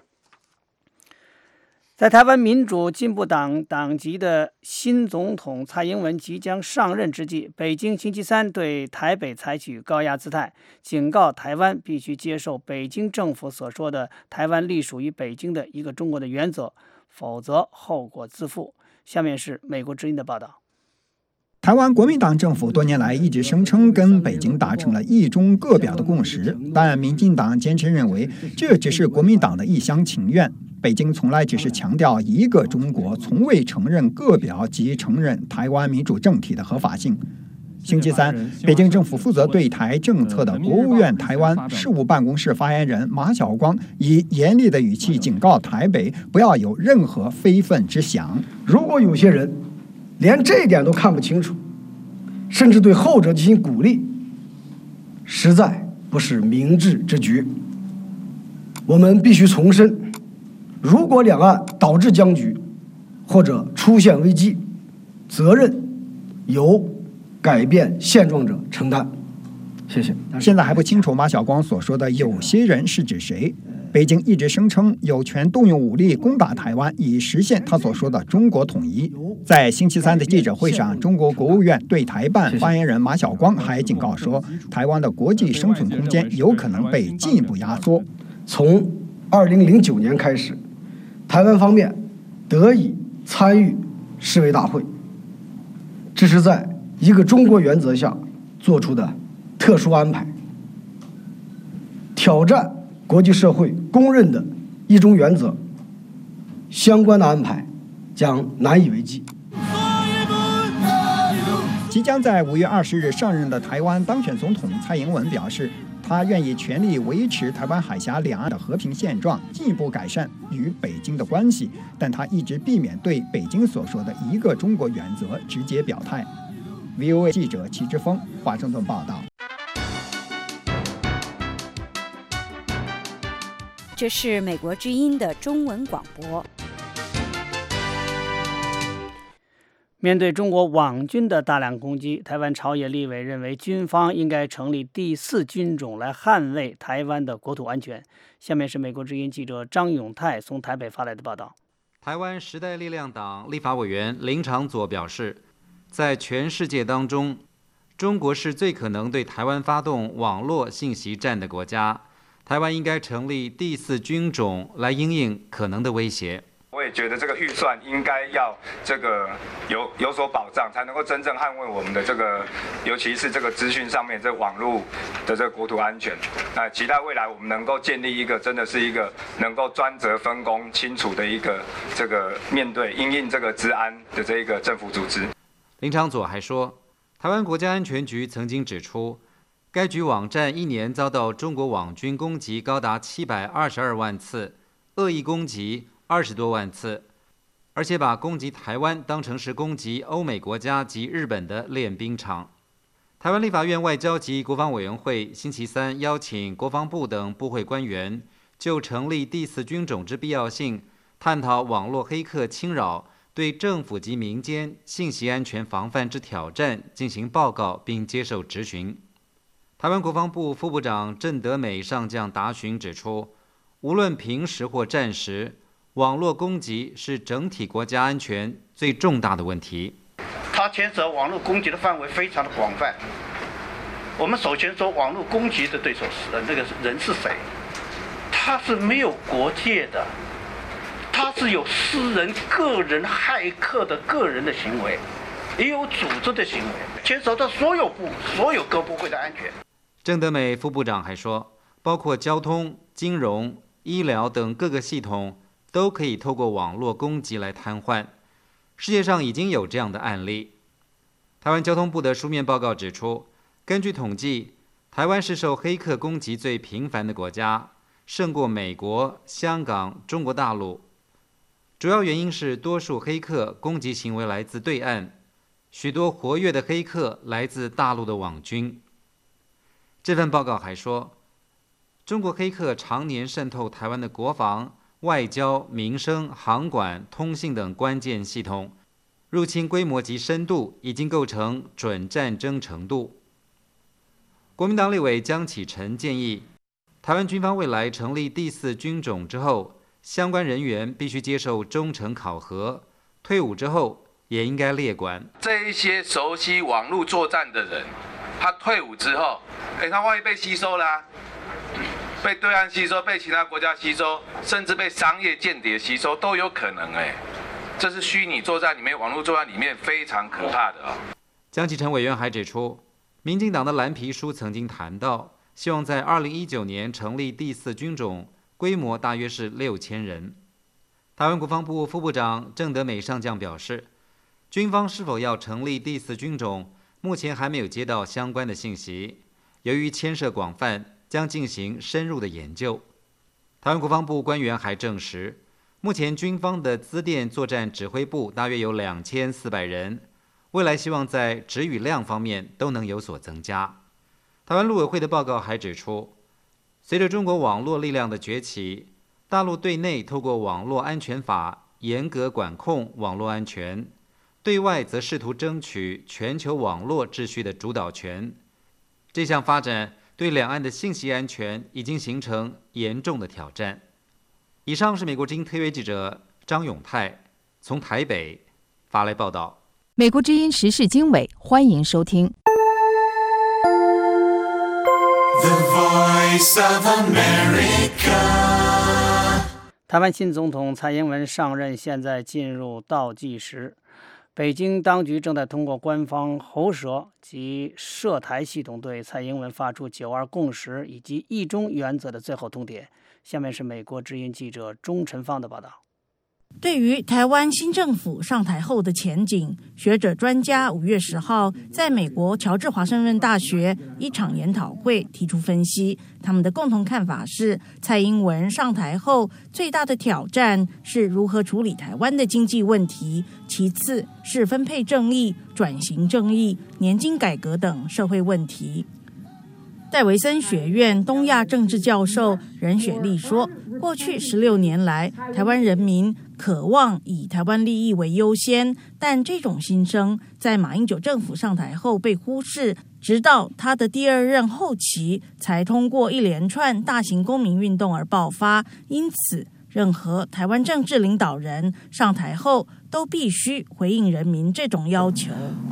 Speaker 3: 在台湾民主进步党党籍的新总统蔡英文即将上任之际，北京星期三对台北采取高压姿态，警告台湾必须接受北京政府所说的台湾隶属于北京的一个中国的原则，否则后果自负。下面是美国之音的报道。
Speaker 15: 台湾国民党政府多年来一直声称跟北京达成了一中各表的共识，但民进党坚持认为这只是国民党的一厢情愿。北京从来只是强调一个中国，从未承认各表及承认台湾民主政体的合法性。星期三，北京政府负责对台政策的国务院台湾事务办公室发言人马晓光以严厉的语气警告台北不要有任何非分之想。
Speaker 12: 如果有些人连这一点都看不清楚，甚至对后者进行鼓励，实在不是明智之举。我们必须重申，如果两岸导致僵局或者出现危机，责任由改变现状者承担。谢谢。
Speaker 15: 现在还不清楚马晓光所说的有些人是指谁。北京一直声称有权动用武力攻打台湾，以实现他所说的中国统一。在星期三的记者会上，中国国务院对台办发言人马晓光还警告说，台湾的国际生存空间有可能被进一步压缩。
Speaker 12: 从2009年开始，台湾方面得以参与世卫大会，这是在一个中国原则下做出的特殊安排。挑战国际社会公认的一中原则，相关的安排将难以为继。
Speaker 15: 即将在5月20日上任的台湾当选总统蔡英文表示，他愿意全力维持台湾海峡两岸的和平现状，进一步改善与北京的关系，但他一直避免对北京所说的一个中国原则直接表态。VOA 记者齐之峰华盛顿报道。
Speaker 7: 这是美国之音的中文广播。
Speaker 3: 面对中国网军的大量攻击，台湾朝野立委认为军方应该成立第4军种来捍卫台湾的国土安全。下面是美国之音记者张永泰从台北发来的报道。
Speaker 13: 台湾时代力量党立法委员林长佐表示，在全世界当中，中国是最可能对台湾发动网络信息战的国家。台湾应该成立第4军种来因应可能的威胁。
Speaker 16: 我也觉得这个预算应该要这个有所保障，才能够真正捍卫我们的这个，尤其是这个资讯上面这网络的这个国土安全。那期待未来我们能够建立一个真的是一个能够专责分工清楚的一个这个面对因应这个治安的这一个政府组织。
Speaker 13: 林长佐还说，台湾国家安全局曾经指出，该局网站1年遭到中国网军攻击高达722万次，恶意攻击20多万次，而且把攻击台湾当成是攻击欧美国家及日本的练兵场。台湾立法院外交及国防委员会星期3邀请国防部等部会官员就成立第4军种之必要性，探讨网络黑客侵扰对政府及民间信息安全防范之挑战进行报告并接受质询。台湾国防部副部长郑德美上将答询指出，无论平时或战时，网络攻击是整体国家安全最重大的问题。
Speaker 17: 它牵涉网络攻击的范围非常的广泛。我们首先说，网络攻击的对手是那个人是谁？他是没有国界的，他是有私人、个人骇客的个人的行为，也有组织的行为，牵涉到所有各部会的安全。
Speaker 13: 郑德美副部长还说，包括交通、金融、医疗等各个系统都可以透过网络攻击来瘫痪，世界上已经有这样的案例。台湾交通部的书面报告指出，根据统计，台湾是受黑客攻击最频繁的国家，胜过美国、香港、中国大陆。主要原因是多数黑客攻击行为来自对岸，许多活跃的黑客来自大陆的网军。这份报告还说，中国黑客常年渗透台湾的国防、外交、民生、航管、通信等关键系统，入侵规模及深度已经构成准战争程度。国民党立委江启臣建议，台湾军方未来成立第4军种之后，相关人员必须接受忠诚考核，退伍之后也应该列管。
Speaker 18: 这一些熟悉网络作战的人，他退伍之后，他万一被吸收了被对岸吸收，被其他国家吸收，甚至被商业间谍吸收都有可能。这是虚拟作战里面、网络作战里面非常可怕的。
Speaker 13: 江启臣委员还指出，民进党的蓝皮书曾经谈到，希望在2019年成立第4军种，规模大约是6000人。台湾国防部副部长郑德美上将表示，军方是否要成立第4军种，目前还没有接到相关的信息，由于牵涉广泛，将进行深入的研究。台湾国防部官员还证实，目前军方的资电作战指挥部大约有2400人，未来希望在质与量方面都能有所增加。台湾陆委会的报告还指出，随着中国网络力量的崛起，大陆对内透过网络安全法严格管控网络安全，对外则试图争取全球网络秩序的主导权。这项发展对两岸的信息安全已经形成严重的挑战。以上是美国之音特约记者张永泰从台北发来报道。
Speaker 7: 美国之音时事经纬，欢迎收听。
Speaker 3: The Voice of America。台湾新总统蔡英文上任，现在进入倒计时。 北京当局正在通过官方喉舌及涉台系统对蔡英文发出9·2共识以及一中原则的最后通牒。下面是美国之音记者钟晨芳的报道。
Speaker 2: 对于台湾新政府上台后的前景，学者专家5月10号在美国乔治华盛顿大学一场研讨会提出分析。他们的共同看法是，蔡英文上台后最大的挑战是如何处理台湾的经济问题，其次是分配正义、转型正义、年金改革等社会问题。戴维森学院东亚政治教授任雪莉说，过去16年来，台湾人民渴望以台湾利益为优先，但这种心声在马英九政府上台后被忽视，直到他的第2任后期才通过一连串大型公民运动而爆发。因此，任何台湾政治领导人上台后都必须回应人民这种要求。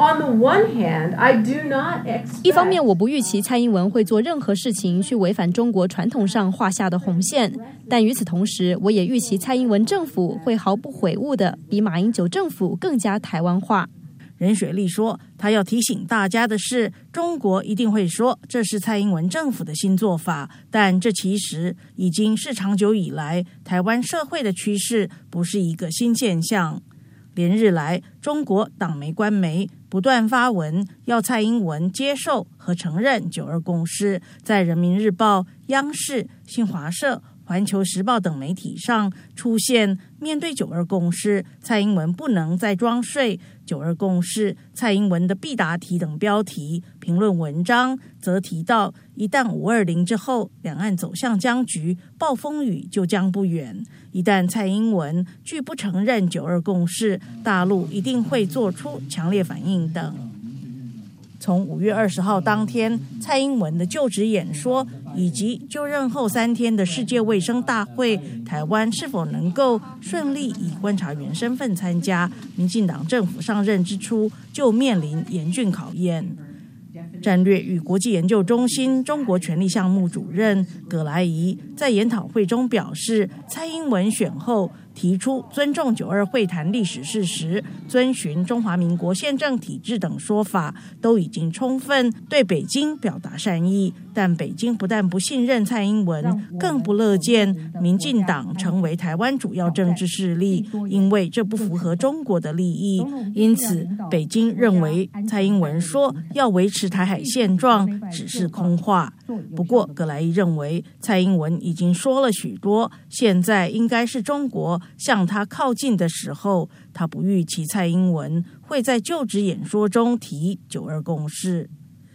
Speaker 14: 一方面，我不预期蔡英文会做任何事情去违反中国传统上画下的红线，但与此同时，我也预期蔡英文政府会毫不悔悟的比马英九政府更加台湾化。
Speaker 2: 任雪莉说，她要提醒大家的是，中国一定会说这是蔡英文政府的新做法，但这其实已经是长久以来台湾社会的趋势，不是一个新现象。连日来，中国党媒官媒不断发文要蔡英文接受和承认9·2共识，在人民日报、央视、新华社、环球时报等媒体上出现面对9·2共识，蔡英文不能再装睡，9·2共识，蔡英文的必答题等标题。评论文章则提到，一旦520之后，两岸走向僵局，暴风雨就将不远。一旦蔡英文拒不承认9·2共识，大陆一定会做出强烈反应等。从5月20号当天蔡英文的就职演说，以及就任后3天的世界卫生大会，台湾是否能够顺利以观察员身份参加，民进党政府上任之初就面临严峻考验。战略与国际研究中心中国权力项目主任葛莱仪在研讨会中表示，蔡英文选后提出尊重9·2会谈历史事实、遵循中华民国宪政体制等说法，都已经充分对北京表达善意，但北京不但不信任蔡英文，更不乐见民进党成为台湾主要政治势力，因为这不符合中国的利益。因此，北京认为蔡英文说要维持台海现状只是空话。不过，葛莱伊认为蔡英文已经说了许多，现在应该是中国向他靠近的时候。他不预期蔡英文会在就职演说中提9·2共识。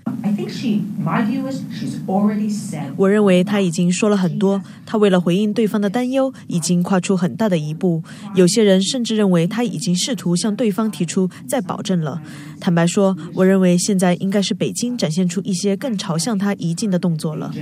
Speaker 21: 我认为他已经说了很多，他为了回应对方的担忧，已经跨出很大的一步。有些人甚至认为他已经试图向对方提出再保证了。坦白说，我认为现在应该是北京展现出一些更朝向他移近的动作了。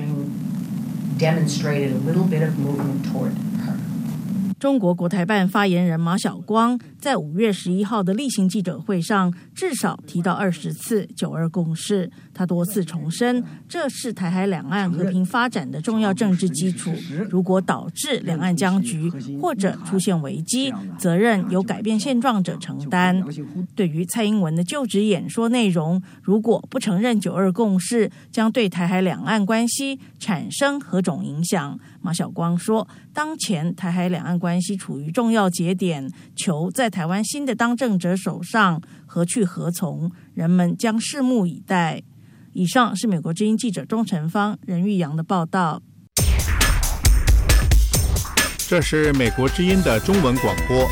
Speaker 2: 中国国台办发言人马晓光在5月11号的例行记者会上至少提到20次9·2共识。他多次重申，这是台海两岸和平发展的重要政治基础。如果导致两岸僵局或者出现危机，责任由改变现状者承担。对于蔡英文的就职演说内容，如果不承认9·2共识，将对台海两岸关系产生何种影响？马晓光说，当前台海两岸关系处于重要节点，球在台湾新的当政者手上，何去何从？人们将拭目以待。以上是美国之音记者钟晨芳、任玉阳的报道。
Speaker 1: 这是美国之音的中文广播。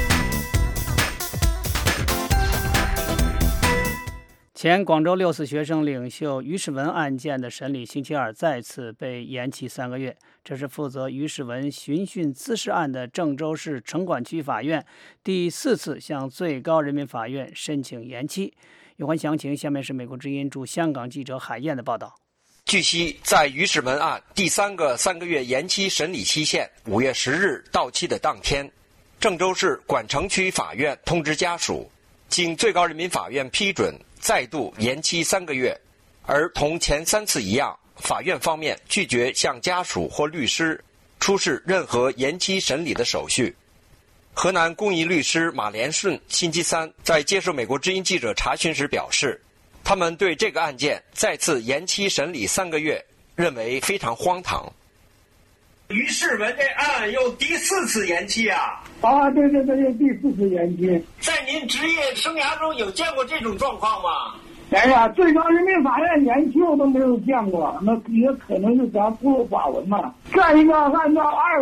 Speaker 3: 前广州6四学生领袖于世文案件的审理星期二再次被延期3个月，这是负责于世文寻衅滋事案的郑州市城管区法院第4次向最高人民法院申请延期。有关详情，下面是美国之音驻香港记者海燕的报道。
Speaker 22: 据悉，在于世文案第3个月延期审理期限5月10日到期的当天，郑州市管城区法院通知家属，经最高人民法院批准，再度延期3个月，而同前3次一样，法院方面拒绝向家属或律师出示任何延期审理的手续。 河南公益律师马连顺星期三在接受美国之音记者查询时表示，他们对这个案件再次延期审理3个月认为非常荒唐。
Speaker 5: 于世文这案又第4次延期啊！
Speaker 9: 对，又第4次延期。
Speaker 5: 在您职业生涯中有见过这种状况吗？
Speaker 9: 哎呀，最高人民法院延期我都没有见过，那也可能是咱不入法文嘛。再一个，按照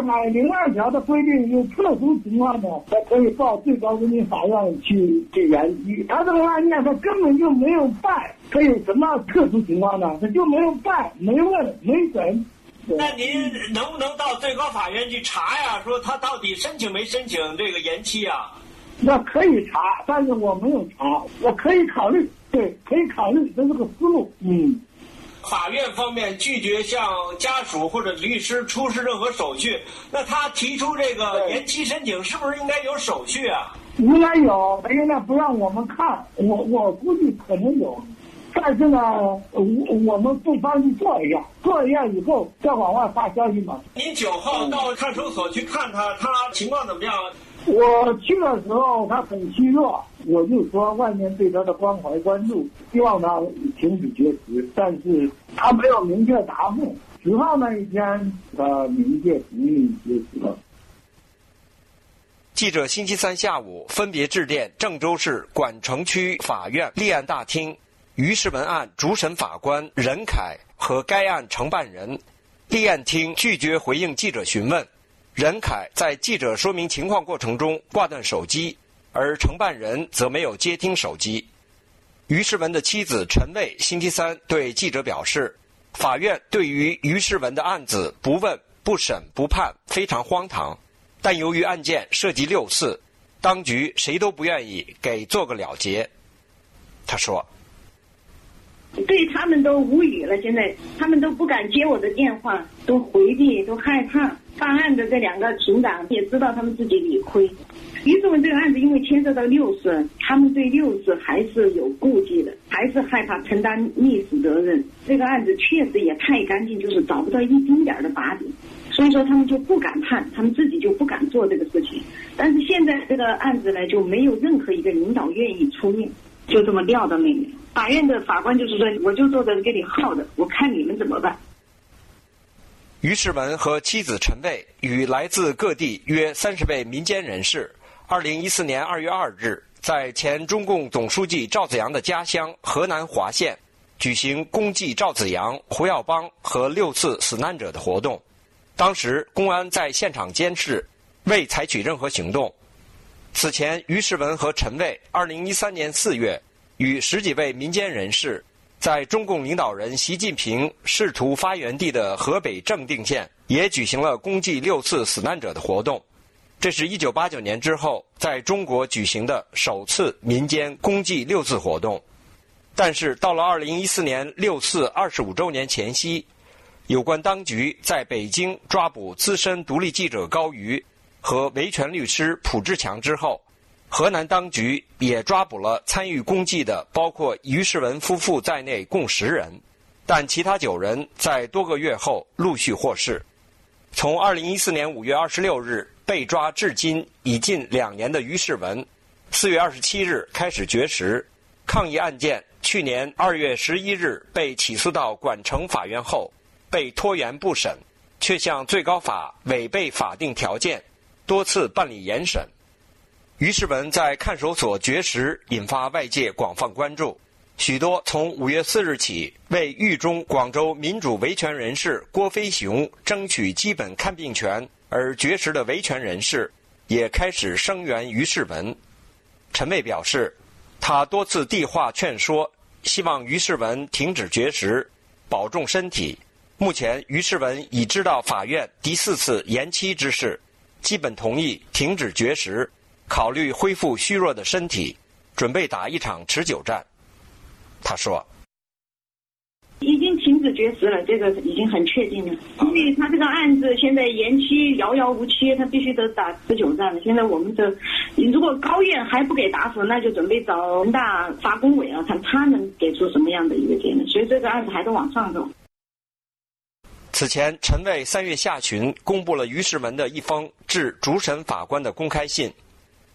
Speaker 9: 202条的规定，有特殊情况呢，才可以报最高人民法院去延期。他这个案件他根本就没有办，他有什么特殊情况呢？他就没有办，没问，没审。
Speaker 5: 那您能不能到最高法院去查呀？说他到底申请没申请这个延期啊？
Speaker 9: 那可以查，但是我没有查，我可以考虑，对，可以考虑，这是个思路。
Speaker 5: 法院方面拒绝向家属或者律师出示任何手续，那他提出这个延期申请，是不是应该有手续啊？
Speaker 9: 应该有，但现在不让我们看，我估计可能有。但是呢，我们不方去做一下以后再往外发消息嘛。
Speaker 5: 您9号到看守所去看他情况怎么样？
Speaker 9: 我去的时候他很虚弱，我就说外面对他的关怀关注，希望他停止绝食，但是他没有明确答复。10号那一天他明确同意绝食了。
Speaker 22: 记者星期三下午分别致电郑州市管城区法院立案大厅于世文案主审法官任凯和该案承办人，立案厅拒绝回应记者询问。任凯在记者说明情况过程中挂断手机，而承办人则没有接听手机。于世文的妻子陈卫星期三对记者表示，法院对于于世文的案子不问、不审、不判，非常荒唐。但由于案件涉及6次，当局谁都不愿意给做个了结。他说，
Speaker 10: 对他们都无语了，现在他们都不敢接我的电话，都回避，都害怕。办案的这2个庭长也知道他们自己理亏。于世文这个案子因为牵涉到6次，他们对6次还是有顾忌的，还是害怕承担历史责任。这个案子确实也太干净，就是找不到一丁点的把柄，所以说他们就不敢判，他们自己就不敢做这个事情。但是现在这个案子呢，就没有任何一个领导愿意出面，就这么撂到那里。法院的法官就是说，我就坐在这给你耗着，我看你们怎么办。
Speaker 22: 于世文和妻子陈卫与来自各地约30位民间人士，2014年2月2日在前中共总书记赵紫阳的家乡河南滑县举行公祭赵紫阳、胡耀邦和6次死难者的活动。当时公安在现场监视，未采取任何行动。此前，于世文和陈卫2013年4月与10几位民间人士在中共领导人习近平仕途发源地的河北正定县也举行了公祭6次死难者的活动。这是1989年之后在中国举行的首次民间公祭6次活动。但是到了2014年6次25周年前夕，有关当局在北京抓捕资深独立记者高瑜和维权律师蒲志强之后，河南当局也抓捕了参与公祭的包括于世文夫妇在内共10人，但其他9人在多个月后陆续获释。从2014年5月26日被抓至今已近2年的于世文，4月27日开始绝食，抗议案件去年2月11日被起诉到管城法院后被拖延不审，却向最高法违背法定条件多次办理严审。于世文在看守所绝食引发外界广泛关注，许多从5月4日起为狱中广州民主维权人士郭飞雄争取基本看病权而绝食的维权人士也开始声援于世文。陈卫表示，他多次递话劝说，希望于世文停止绝食，保重身体。目前于世文已知道法院第4次延期之事，基本同意停止绝食，考虑恢复虚弱的身体，准备打一场持久战。他说，
Speaker 10: 已经停止绝食了，这个已经很确定了，因为他这个案子现在延期遥遥无期，他必须得打持久战了。现在我们如果高院还不给打死，那就准备找人大发公委啊，看他能给出什么样的一个结论。所以这个案子还得往上走。
Speaker 22: 此前，陈卫3月下旬公布了于世文的一封致主审法官的公开信，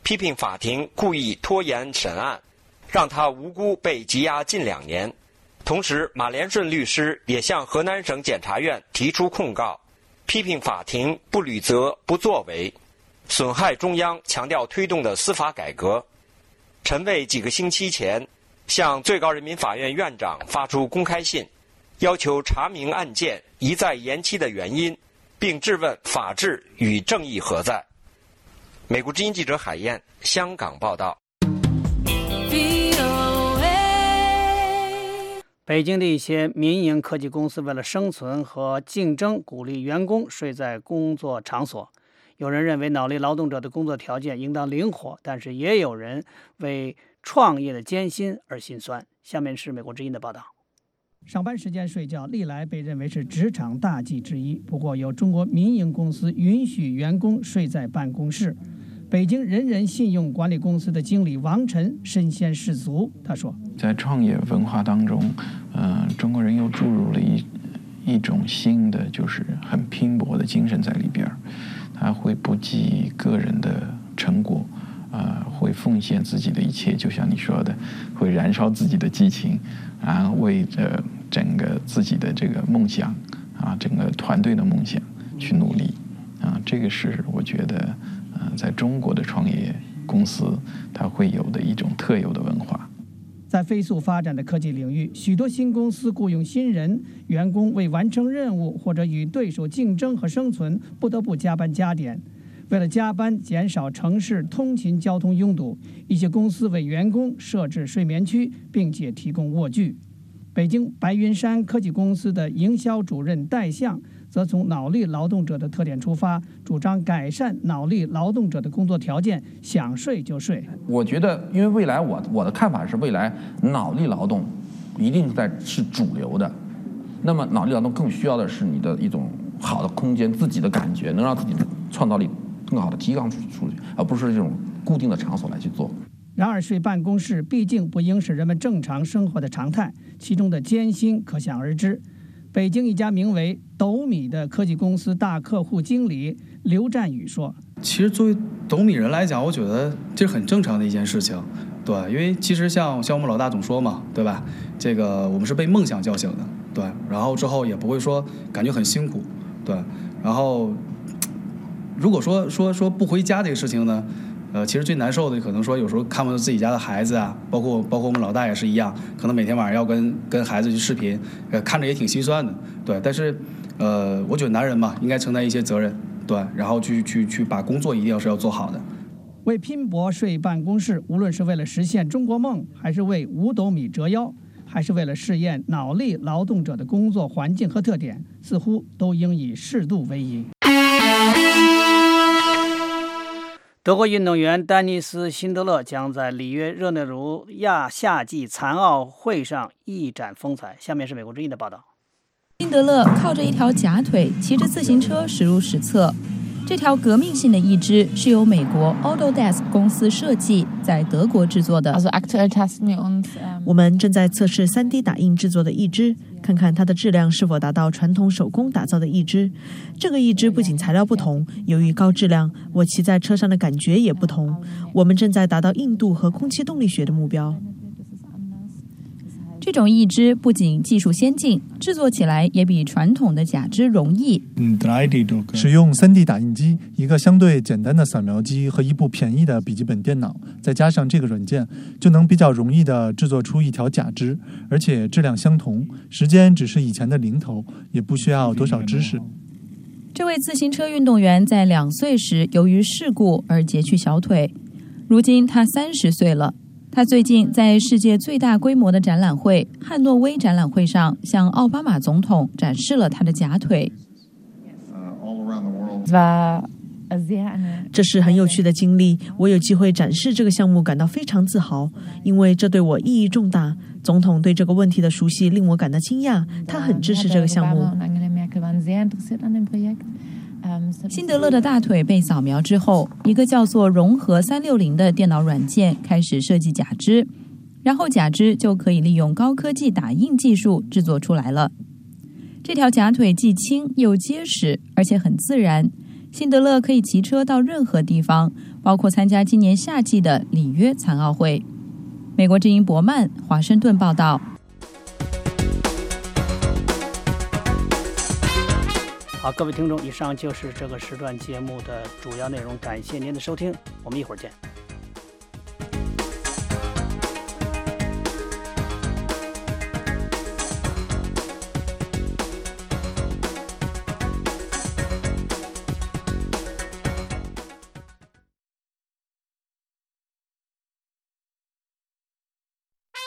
Speaker 22: 批评法庭故意拖延审案，让他无辜被羁押近2年。同时，马连顺律师也向河南省检察院提出控告，批评法庭不履责、不作为，损害中央强调推动的司法改革。陈蔚几个星期前向最高人民法院院长发出公开信，要求查明案件一再延期的原因，并质问法治与正义何在。美国之音记者海燕，香港报道。
Speaker 3: 北京的一些民营科技公司为了生存和竞争，鼓励员工睡在工作场所。有人认为脑力劳动者的工作条件应当灵活，但是也有人为创业的艰辛而心酸。下面是美国之音的报道。上班时间睡觉历来被认为是职场大忌之一，不过有中国民营公司允许员工睡在办公室。北京人人信用管理公司的经理王晨身先士卒，他说，
Speaker 4: 在创业文化当中，中国人又注入了一种新的，就是很拼搏的精神在里边，他会不计个人的成果，会奉献自己的一切，就像你说的，会燃烧自己的激情，然后为着整个自己的这个梦想整个团队的梦想去努力这个是我觉得在中国的创业公司它会有的一种特有的文化。
Speaker 3: 在飞速发展的科技领域，许多新公司雇佣新人，员工为完成任务或者与对手竞争和生存，不得不加班加点。为了加班减少城市通勤交通拥堵，一些公司为员工设置睡眠区，并且提供卧具。北京白云山科技公司的营销主任戴相则从脑力劳动者的特点出发，主张改善脑力劳动者的工作条件，想睡就睡。
Speaker 20: 我觉得，因为未来我的看法是，未来脑力劳动一定是主流的。那么脑力劳动更需要的是你的一种好的空间，自己的感觉，能让自己的创造力更好的提高出去，而不是这种固定的场所来去做。然而，睡办公室毕竟不应是人们正常生活的常态，其中的艰辛可想而知。北京一家名为斗米的科技公司大客户经理刘占宇说：“
Speaker 23: 其实作为斗米人来讲，我觉得这是很正常的一件事情，对，因为其实像我们老大总说嘛，对吧？这个我们是被梦想叫醒的，对，然后之后也不会说感觉很辛苦，对，然后如果说不回家这个事情呢？”其实最难受的可能说有时候看不到自己家的孩子啊，包括我们老大也是一样，可能每天晚上要跟孩子去视频，看着也挺心酸的，对。但是，我觉得男人嘛，应该承担一些责任，对，然后去把工作一定要做好的。为拼搏睡办公室，无论是为了实现中国梦，还是为5斗米折腰，还是为了试验脑力劳动者的工作环境和特点，似乎都应以适度为宜。德国运动员丹尼斯·辛德勒将在里约热内卢亚夏季残奥会上一展风采。下面是美国之音的报道。
Speaker 6: 辛德勒靠着一条假腿骑着自行车驶入史册。这条革命性的义肢是由美国 Autodesk 公司设计，在德国制作的。
Speaker 21: 我们正在测试 3D 打印制作的义肢，看看它的质量是否达到传统手工打造的义肢。这个义肢不仅材料不同，由于高质量，我骑在车上的感觉也不同。我们正在达到硬度和空气动力学的目标。
Speaker 6: 这种义肢不仅技术先进，制作起来也比传统的假肢容易。
Speaker 19: 使用 3D 打印机、一个相对简单的扫描机和一部便宜的笔记本电脑，再加上这个软件，就能比较容易地制作出一条假肢，而且质量相同，时间只是以前的零头，也不需要多少知识。
Speaker 6: 这位自行车运动员在2岁时由于事故而截去小腿，如今他30岁了。他最近在世界最大规模的展览会——汉诺威展览会上，向奥巴马总统展示了他的假腿。
Speaker 21: 这是很有趣的经历，我有机会展示这个项目感到非常自豪，因为这对我意义重大。总统对这个问题的熟悉令我感到惊讶，他很支持这个项目。
Speaker 6: 辛德勒的大腿被扫描之后，一个叫做融合360的电脑软件开始设计假肢，然后假肢就可以利用高科技打印技术制作出来了。这条假腿既轻又结实，而且很自然。辛德勒可以骑车到任何地方，
Speaker 8: 包括参加今年夏季的里约残奥会。美国之音伯曼华盛顿报道。
Speaker 3: 好，各位听众，以上就是这个时段节目的主要内容，感谢您的收听，我们一会儿见。